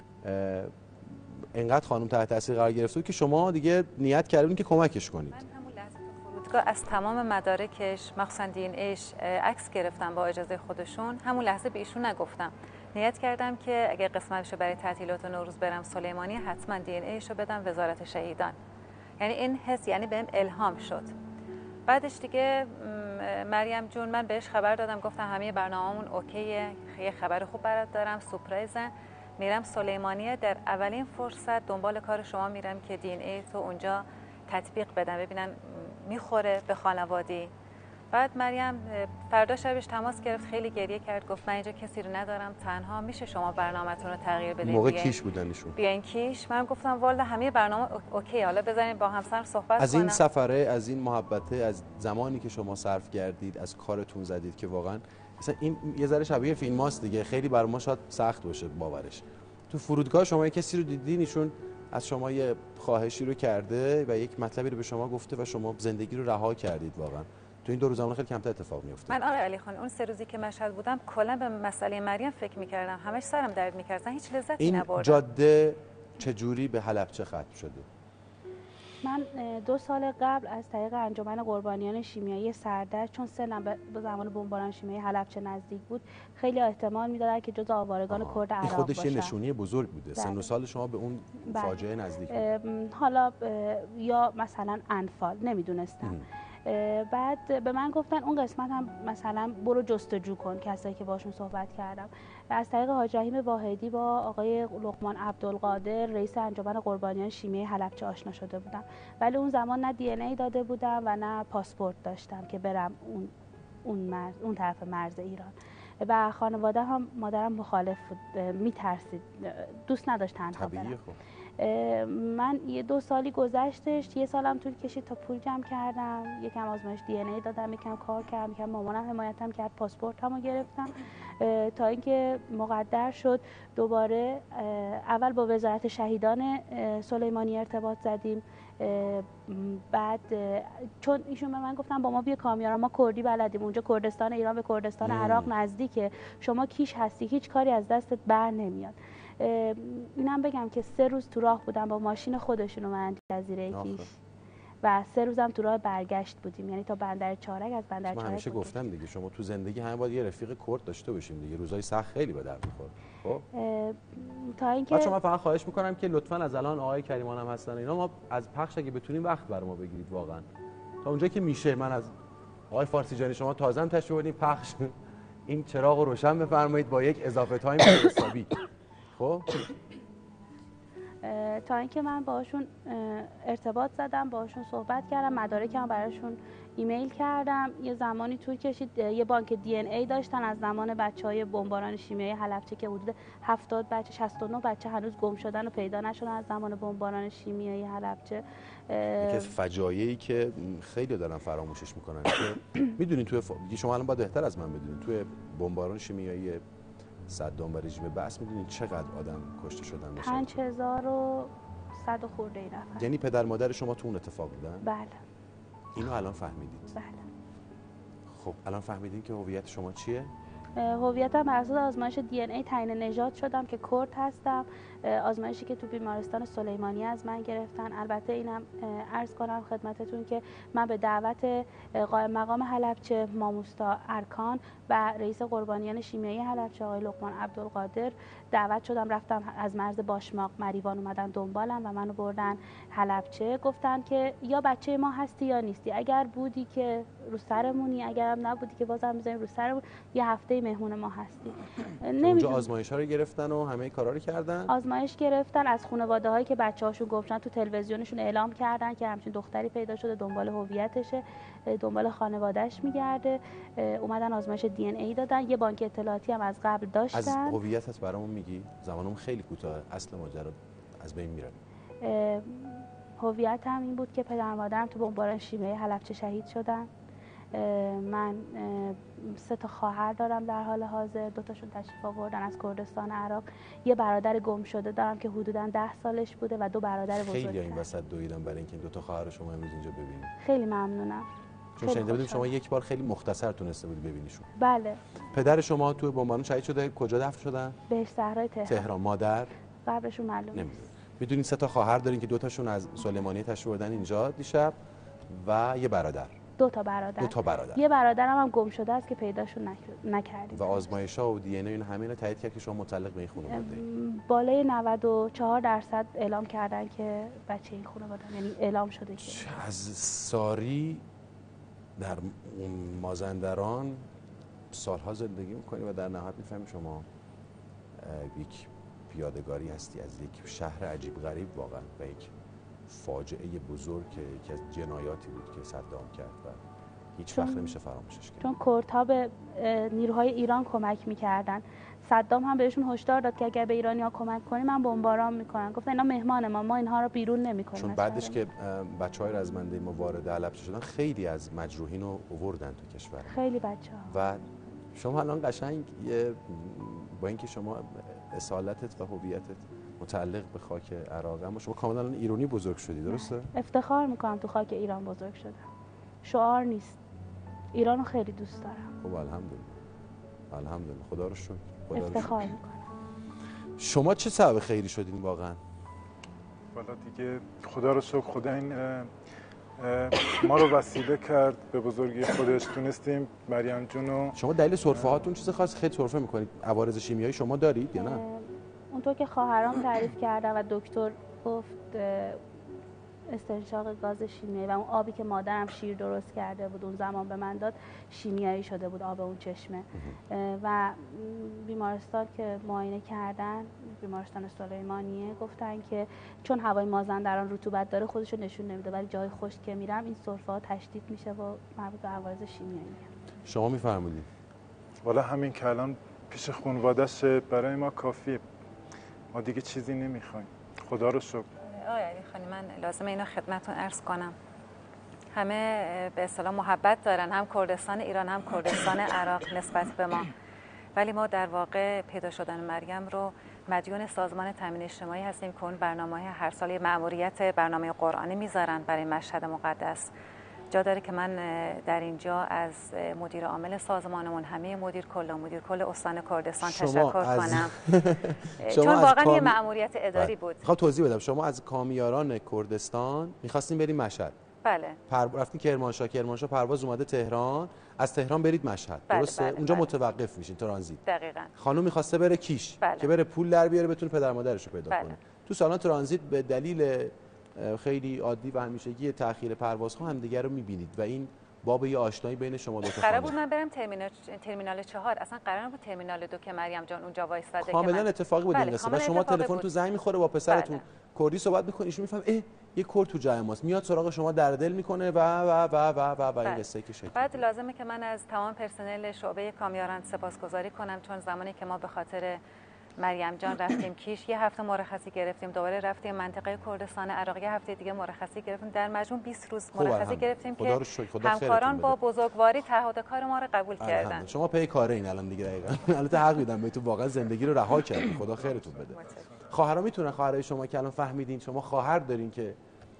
اینقدر خانم تحت تاثیر قرار گرفته که شما دیگه نیت کردین که کمکش کنید. من همون لحظه تو فرودگاه از تمام مدارکش مخصوصا دی ان ایش عکس گرفتم با اجازه خودشون. همون لحظه به ایشون نگفتم، نیت کردم که اگه قسمتشو برای تعطیلات نوروز برم سلیمانی حتما دی ان ایشو بدم وزارت شهیدان. یعنی این حس یعنی بهم الهام شد. بعدش دیگه مریم جون من بهش خبر دادم، گفتم همه برنامه‌مون اوکیه، یه خبر خوب برات دارم، سورپرایزه، میرم سلیمانیه، در اولین فرصت دنبال کار شما میرم که دی ان ای تو اونجا تطبیق بدم ببینن میخوره به خانوادی. بعد مریم فردا شبش تماس گرفت، خیلی گریه کرد، گفت من اینجا کسی رو ندارم، تنها، میشه شما برنامه‌تون رو تغییر بدید؟ موقع کیش بودن ایشون؟ بیاین کیش. من گفتم والله همه برنامه اوکی، حالا بزنین با همسر صحبت کنم. از این سفره، از این محبته، از زمانی که شما صرف کردید، از کارتون زدید که واقعا مثلا این یه ذره شبیه فیلماست دیگه، خیلی برای ما شاید سخت باشه باورش. تو فرودگاه شما یه کسی رو دیدین ایشون از شما یه خواهشی رو کرده و یک مطلبی رو به شما گفته و شما زندگی رو رها کردید. واقعا تو این 2 روز زمان خیلی کمتر اتفاق میفته. من آقای علی خان اون 3 روزی که مشهد بودم کلا به مسئله مریم فکر می‌کردم، همش سرم درد می‌کرد، هیچ لذتی نبردم. این جاده چجوری به حلبچه ختم شده؟ من 2 سال قبل از طریق انجمن قربانیان شیمیایی سردرد، چون سنم به زمان بمباران شیمیایی حلبچه نزدیک بود، خیلی احتمال میدادن که جزو آوارگان کرد عراق باشم. خودش یه نشونی بزرگ بوده. سن و سال شما به اون فاجعه نزدیک بود. حالا یا مثلا انفال نمیدونستم. بعد به من گفتن اون قسمت هم مثلا برو جستجو کن، کسایی که باشون صحبت کردم. از طریق حاج رحیم واحدی با آقای لقمان عبدالقادر رئیس انجمن قربانیان شیمیایی حلبچه آشنا شده بودم، ولی اون زمان نه دی ان ای داده بودم و نه پاسپورت داشتم که برم اون طرف مرز ایران. و خانواده هم، مادرم مخالف بود، میترسید، دوست نداشت تنها برم. من 2 سالی گذشتش، 1 سالم طول کشید تا پول جمع کردم، یکم آزمایش دی ان ای دادم، یکم کار کردم، یکم مامانم حمایتم کرد، پاسپورتمو گرفتم تا اینکه مقدر شد دوباره. اول با وزارت شهیدان سلیمانی ارتباط زدیم، بعد چون ایشون به من گفتن با ما بیا کامیارا، ما کردی بلدیم، اونجا کردستان ایران به کردستان عراق نزدیکه، شما کیش هستی، هیچ کاری از دستت بر نمیاد. اینم بگم که 3 روز تو راه بودم با ماشین خودشون اومدن جزیره کیش و 3 روزم تو راه برگشت بودیم، یعنی تا بندر چارک، از بندر چارک. من همیشه گفتم دیگه شما تو زندگی همه باید یه رفیق کرد داشته باشیم دیگه، روزای سخت خیلی به درد می‌خوره. خب تا اینکه شما فقط خواهش می‌کنم که لطفاً از الان آقای کریمان هم هستن اینا، ما از پخش اگه بتونیم وقت برای ما بگیرید واقعا تا اونجا که میشه. من از آقای فارسی جانی شما تازه هم تشریف آوردین، پخش این چراغ رو روشن بفرمایید با یک اضافه تایم حسابی. خب تا اینکه من باهاشون ارتباط زدم، باهاشون صحبت کردم، مدارکم براشون ایمیل کردم. یه زمانی طول کشید، یه بانک دی ان ای داشتن از زمان بچهای بمباران شیمیایی حلبچه که حدود 70 بچه 69 بچه هنوز گم شدن و پیدا نشدن از زمان بمباران شیمیایی حلبچه. یکی از فجایعی که خیلی دارن فراموشش میکنن که میدونین توی شما الان باید بهتر از من بدونین توی بمباران شیمیایی صدام و رژیم بعث میدونین چقدر آدم کشته شدن؟ 5100 خورده ای نفر. یعنی پدر مادر شما تو اون اتفاق بودن؟ بله. اینو الان فهمیدید؟ بله. خب الان فهمیدین که هویت شما چیه؟ هویتم بر اساس آزمایش دی ان ای تعیین نژاد شدم که کرد هستم. آزمایشی که تو بیمارستان سلیمانی از من گرفتن. البته اینم عرض کنم خدمتتون که من به دعوت قائم مقام حلبچه ماموستا ارکان و رئیس قربانیان شیمیایی حلبچه آقای لقمان عبدالقادر دعوت شدم، رفتم از مرز باشماق مریوان اومدن دنبالم و منو بردن حلبچه. گفتن که یا بچه ما هستی یا نیستی، اگر بودی که رو سرمونی، اگرم نبودی که بازم میذاریم رو سرمون، یه هفته مهمون ما هستی. اونجا آزمایش‌ها رو گرفتن و همه کارا رو کردن؟ آزمایش گرفتن از خانواده‌هایی که بچه‌هاشون گم شدن، تو تلویزیونشون اعلام کردن که همچین دختری پیدا شده، دنبال هویتشه، دنبال خانواده‌اش میگرده. اومدن آزمایش دی ان ای دادن. یه بانک اطلاعاتی هم از قبل داشتن. از هویتت برامون میگی؟ زمانم خیلی کوتاه، اصل ماجرا از بین میره. هویتم این بود که پدر مادرم تو بمباران شیمیایی حلبچه شهید شدن. من 3 تا خواهر دارم در حال حاضر، 2 تاشون تشریف آوردن از کردستان عراق. یه برادر گم شده دارم که حدوداً 10 سالش بوده و 2 برادر بزرگتر. خیلی این وسط دویدم برای اینکه 2 تا خواهر شما امروز اینجا ببینیم. خیلی ممنونم. چون شنیده بودیم شما یک بار خیلی مختصر تونسته بودی ببینیشون. بله. پدر شما تو بمباران شهید شده، کجا دفن شدن؟ بهشت صحرای تهران. مادر قبرشون معلوم نیست. میدونین 3 تا خواهر دارین که 2 تاشون از سلیمانی تشریف آوردن اینجا دیشب و یه برادر. 2 تا برادر. 2 تا برادر. یه برادرم هم گم شده است که پیداشون نکردیم. و آزمایش‌ها و دی ان ای این همه اینا تایید کرد که شما متعلق به این خانواده بالای 94% اعلام کردن که بچه این خانواده، یعنی اعلام شده که از ساری در مازندران سالها زندگی میکنی و در نهایت میفهمی شما یک پیادگاری هستی از یک شهر عجیب غریب واقعا و یک فاجعه بزرگ که یکی از جنایاتی بود که صدام کرد و هیچ وقت نمیشه فراموشش کرد. چون کردها به نیروهای ایران کمک میکردن. صدام هم بهشون هشدار داد که اگر به ایرانی‌ها کمک کنی من بمباران میکنم. گفت اینا مهمان ما اینها رو بیرون نمیکنیم. چون بعدش که بچهای رزمنده ما وارد حلبچه شدن خیلی از مجروحین رو آوردن تو کشور. خیلی بچه‌ها. و شما الان قشنگ با اینکه شما اصالتت و هویتت متعلق به خاک عراق، اما شما کاملا الان ایرانی بزرگ شدی، درسته؟ افتخار میکنم تو خاک ایران بزرگ شدم. شعار نیست. ایرانو خیلی دوست دارم. خب الحمدلله خدا رو شکر. افتخار میکنم. شما چه سبب خیری شدین واقعا؟ والا دیگه خدا رو شکر، خدا این ما رو وسیله کرد به بزرگی خودش. تونستیم مریم جونو. شما دلیل سرفه هاتون چیز خاص؟ خیلی سرفه میکنید. عوارض شیمیایی شما دارید یا نه؟ اونطور که خواهرام تعریف کردن و دکتر گفت استنشاق گاز شیمیایی و اون آبی که مادرم شیر درست کرده بود اون زمان به من داد شیمیایی شده بود، آب اون چشمه. و بیمارستان که معاینه کردن، بیمارستان سلیمانیه، گفتن که چون هوای مازندران رطوبت داره خودشو نشون نمیده، ولی جای خشک که میرم این سرفه ها تشدید میشه و مربوط به عوارض شیمیایی. شما میفرمودید؟ والا همین که الان پیش خانواده‌ش برای ما کافیه. ما دیگه چیزی نمیخوایم. خدا رو شکر. آقای علی خانی، من لازمه اینو خدمتتون عرض کنم. همه به اصطلاح محبت دارن، هم کردستان ایران هم کردستان عراق نسبت به ما، ولی ما در واقع پیدا شدن مریم رو مدیون سازمان تامین اجتماعی هستیم که اون برنامه‌های هر سال مأموریت برنامه قرآنی میذارن برای مشهد مقدس. جا داره که من در اینجا از مدیر عامل سازمانمون، همه مدیر کل استان کردستان تشکر کنم. چون واقعا یه مأموریت اداری بود. خب توضیح بدم، شما از کامیاران کردستان می‌خواستین بریم مشهد. بله. رفتین کرمانشاه پرواز اومده تهران، از تهران برید مشهد. بله، درسته؟ بله، اونجا بله. متوقف میشین، ترانزیت. دقیقاً. خانم می‌خواسته بره کیش، بله. که بره پول در بیاره بتونه پدر مادرش رو پیدا بله. کنه. تو سالن ترانزیت به دلیل خیلی عادی و همیشگی تأخیر پروازها هم دیگه رو می‌بینید و این باب یه آشنایی بین شما دو تا قرار بود من برم ترمینال 4، اصلا قرار نبود ترمینال 2 که مریم جان اونجا وایساده. کاملا اتفاقی بود این قصه. و شما تلفن تو زنگ می‌خوره با پسرتون، بله. کردی صحبت می‌کنه، ایشون می‌فهمه یه کرد تو جای ماست، میاد سراغ شما در دل می‌کنه و این قصه که شکل. بعد لازمه که من از تمام پرسنل شعبه کامیاران سپاسگزاری کنم، چون زمانی که ما به خاطر مریم جان رفتیم کیش، یه هفته مرخصی گرفتیم، دوباره رفتیم منطقه کردستان عراق، یه هفته دیگه مرخصی گرفتیم، در مجموع 20 روز مرخصی گرفتیم که همکاران با بزرگواری تعهد کار ما رو قبول کردن. شما پی کاره این الان دیگه دقیقاً. البته حق میدم بهتون، واقعا زندگی رو رها کردین، خدا خیرتون بده. خواهرها میتونن، خواهرای شما که الان فهمیدین شما خواهر دارین که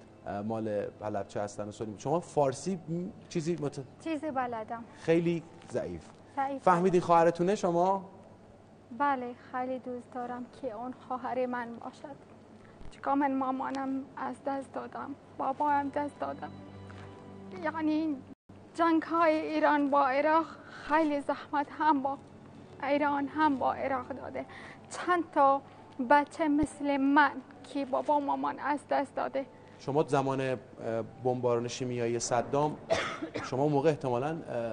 مال حلبچه هستن و سلیم، شما فارسی چیزی بلدم، خیلی ضعیف. فهمیدین خواهرتونه شما؟ بله، خیلی دوست دارم که اون خواهر من باشد، چون من مامانم از دست دادم، بابایم دست دادم. یعنی جنگ های ایران با عراق خیلی زحمت هم با ایران هم با عراق داده. چند تا بچه مثل من که بابا مامان از دست داده. شما زمان بمباران شیمیایی صدام شما اون موقع احتمالاً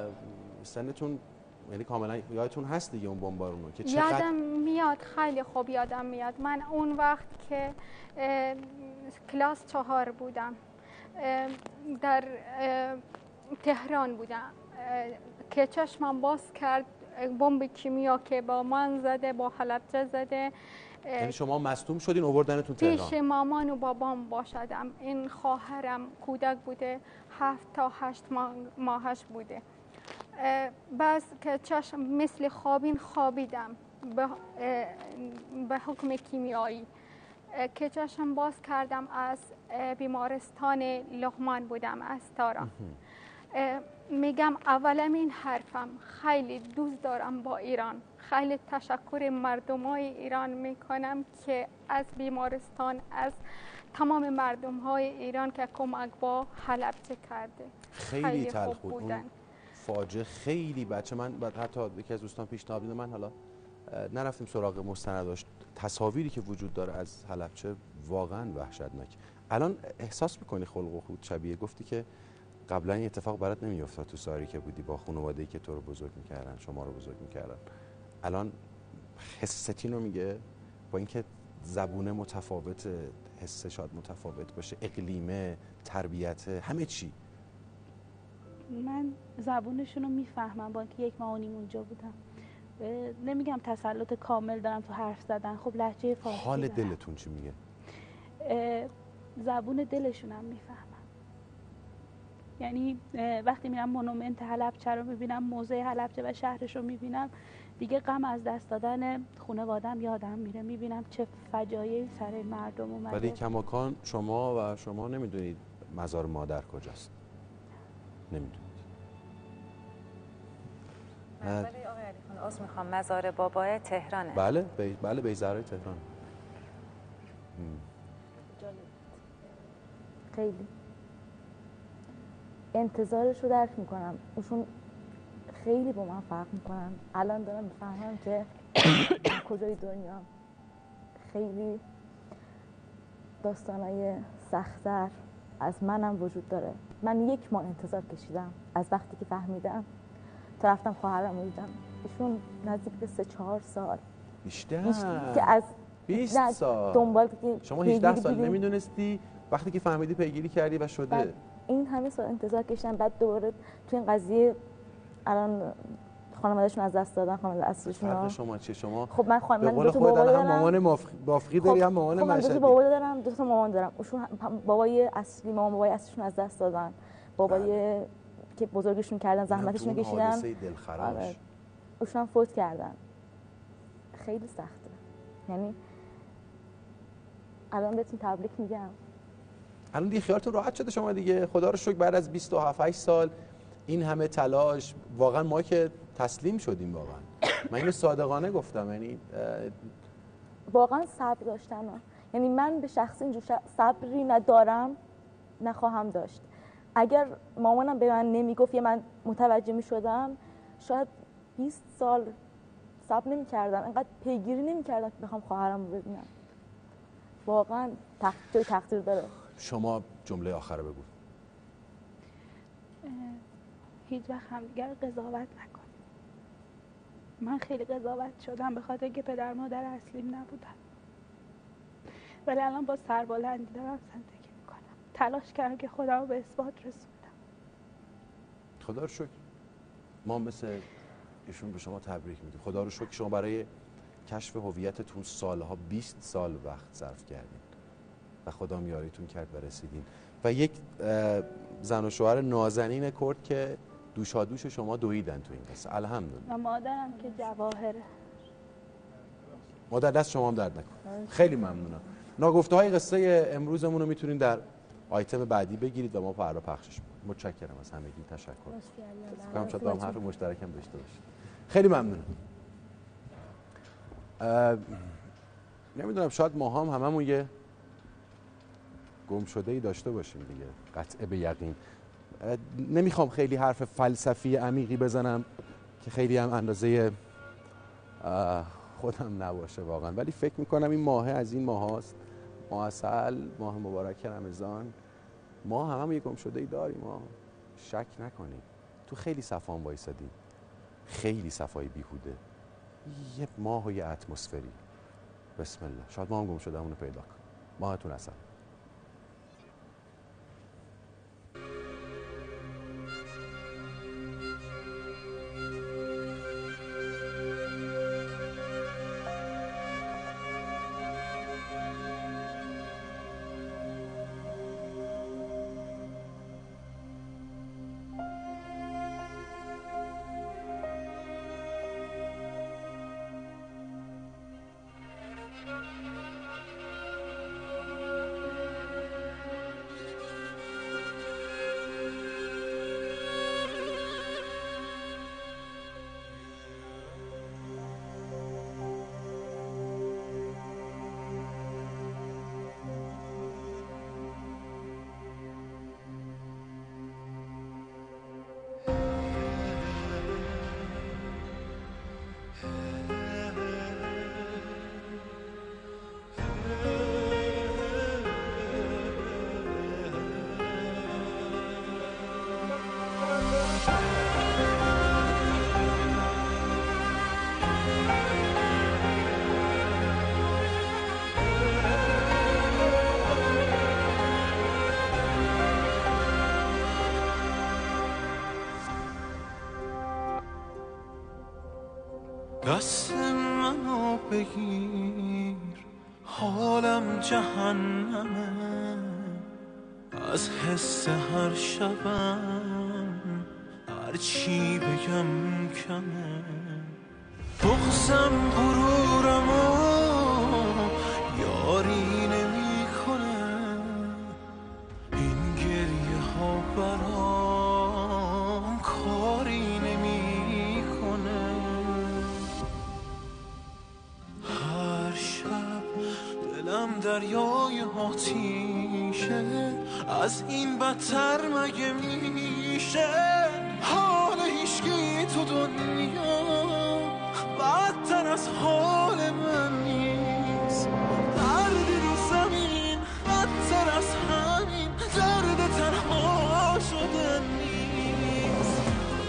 سنتون، یعنی کاملا یادتون هست دیگه اون بمبارون رو که یادم میاد، خیلی خوب یادم میاد. من اون وقت که کلاس 4 بودم در تهران بودم که چشمم باز کرد بمب کیمیا که با من زده، با حلبچه زده. یعنی شما مصدوم شدین آوردنتون تهران؟ پیش مامان و بابام باشدم. این خواهرم کودک بوده، 7 تا 8 ماهش بوده. بس که چشم مثل خوابین خوابیدم به حکم کیمیایی که چشم باز کردم. از بیمارستان لغمان بودم، از تارا. میگم اولین حرفم خیلی دوست دارم با ایران، خیلی تشکر مردمای ایران میکنم که از بیمارستان، از تمام مردمهای ایران که کمک با حلبچه کرده. خیلی تلخ بود اون فاجعه. خیلی بچه من بعد حتی یکی از دوستان پیشنهاد داد، من حالا نرفتیم سراغ مستنداش، تصاویری که وجود داره از حلبچه واقعا وحشتناک. الان احساس میکنی خلق و خود شبیه؟ گفتی که قبلا این اتفاق برات نمیافتاد تو ساری که بودی با خانواده‌ای که تو رو بزرگ میکردن، شما رو بزرگ میکردن. الان حستین رو میگه، با اینکه زبونه متفاوت، حس شاید متفاوت باشه، اقلیمه، تربیت، همه چی. من زبونشون رو میفهمم با اینکه 1.5 ماه اونجا بودم. نمیگم تسلط کامل دارم تو حرف زدن، خب لهجه فارسی حال دارم. دلتون چی میگه؟ زبون دلشونم میفهمم. یعنی وقتی میرم مونومنت حلبچه رو میبینم، موزه حلبچه و شهرش رو میبینم، دیگه غم از دست دادن خانواده‌ام یادم میره. میبینم چه فجایعی سر این مردم اومده. ولی کماکان شما نمیدونید مزار مادر کجاست. نمیدونید. مزار آقای علیخان عذر میخوام، مزار بابای تهرانه. بله بیزرای تهران. خیلی انتظارش رو درک میکنم. ایشون خیلی با من فرق میکنن. الان دارم میفهمم که کجای دنیا خیلی داستانای سخت‌تر از منم وجود داره. من 1 ماه انتظار کشیدم از وقتی که فهمیدم تا رفتم خواهرم رو دیدم. ایشون نزدیک به 3-4 سال بیشتر که از 20 سال دنبال شما 18 سال نمیدونستی، وقتی که فهمیدی پیگیری کردی و شده. این همه سال انتظار کشیدم، بعد دوباره تو این قضیه الان خانواده‌شون از دست دادن، خانواده اصلیشون. فرق شما چیه؟ شما خب من به قول خودت هم مامان بافقی داری هم مامان مشهدی. من 2 تا بابا دارم، 2 تا مامان دارم. ایشون بابای اصلی، مامان بابای اصلیشون از دست دادن. بابای که بزرگشون کردن، زحمتشون کشیدن. حادثه دلخراش. ایشون هم فوت کردن. خیلی سخته. یعنی الان بهتون تبریک میگم. الان دیگه خیالتون راحت شده شما دیگه؟ خدا رو شکر بعد از 27-8 سال این همه تلاش، واقعا ما که تسلیم شدیم. واقعا من اینو صادقانه گفتم. یعنی واقعا صبر داشتم. یعنی من به شخص اینجور صبری ندارم، نخواهم داشت. اگر مامانم به من نمیگفت یا من متوجه میشدم، شاید 20 سال صبر نمی‌کردم، انقدر پیگیری نمی‌کردم که بخوام خواهرم رو ببینم. واقعا تقدیر داره. شما جمله آخر رو بگو. هیچ وقت همدیگر قضاوت نکنیم. من خیلی قضاوت شدم به خاطر که پدر مادر اصلیم نبودن، ولی الان با سربلندی دارم زندگی میکنم. تلاش کردم که خودم رو به اثبات رسوندم. خدا رو شکر. ما مثل ایشون به شما تبریک میگیم. خدا رو شکر شما برای کشف هویتتون سالها 20 سال وقت صرف کردین و خدا یاریتون کرد و رسیدین. و یک زن و شوهر نازنین کرد که دوشادوش شما دویدن تو این قصه. الحمدلله. و مادرم که جواهره. مادر دست شما هم درد نکن. خیلی ممنونم. ناگفته های قصه امروزمون رو میتونین در آیتم بعدی بگیرید و ما فردا پخشش می‌کنیم. متشکرم از همگی. تشکر. فکر شاید با هم حرف مشترکم داشته باشید. خیلی ممنونم. نمیدونم شاید ما هم هممون یه گم شده ای داشته باشیم دیگه، قطعه به یقین. نمیخوام خیلی حرف فلسفی عمیقی بزنم که خیلی هم اندازه خودم نباشه واقعا، ولی فکر میکنم این ماه از این ماه هاست، ماه عسل، ماه مبارک رمضان. ما هممون یه گم شده ای داریم. ما شک نکنیم تو خیلی صفا وایسادیم، خیلی صفای بیهوده، یه ماه و یه اتمسفری. بسم الله، شاید ما هم گم شده همونو پیدا کنیم. ماهتون عسل. دست منو بگیر، حالم جهنمه، از حس هر شبم هر چی بگم کمه. بغضم غرورمو یاری نمی کنه، این گریه ها برام کاری نمی کنه. هر شب دلم دریای آتیشه، از این بدتر مگه میشه؟ حال هیچکی تو دنیا بدتر از حال من نیست. دردی رو زمین بدتر از همین درد تنها شدن نیست.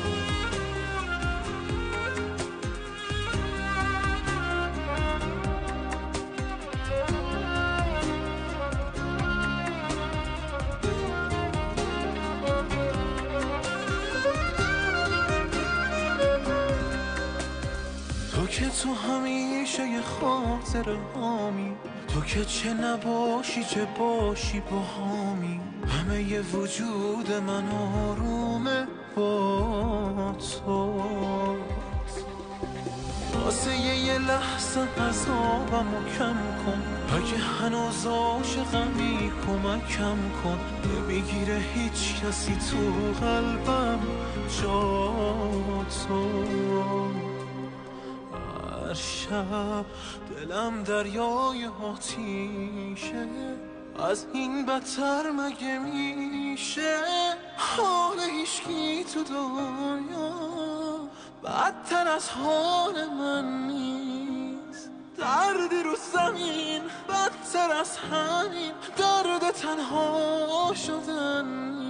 تو که تو همیشه یه خاطر هامی، تو که چه نباشی چه باشی با هامی. همه ی وجود من آرومه با تو، واسه یه لحظه عذابمو کم کن. اگه هنوز عاشقمی کمکم کن. نمیگیره هیچ کسی تو قلبم جا تو. هر شب دلم دریای آتیشه، از این بدتر مگه میشه؟ حال هیچکی تو دنیا بدتر از حال من نیست. دردی رو زمین بدتر از همین درد تنها شدن.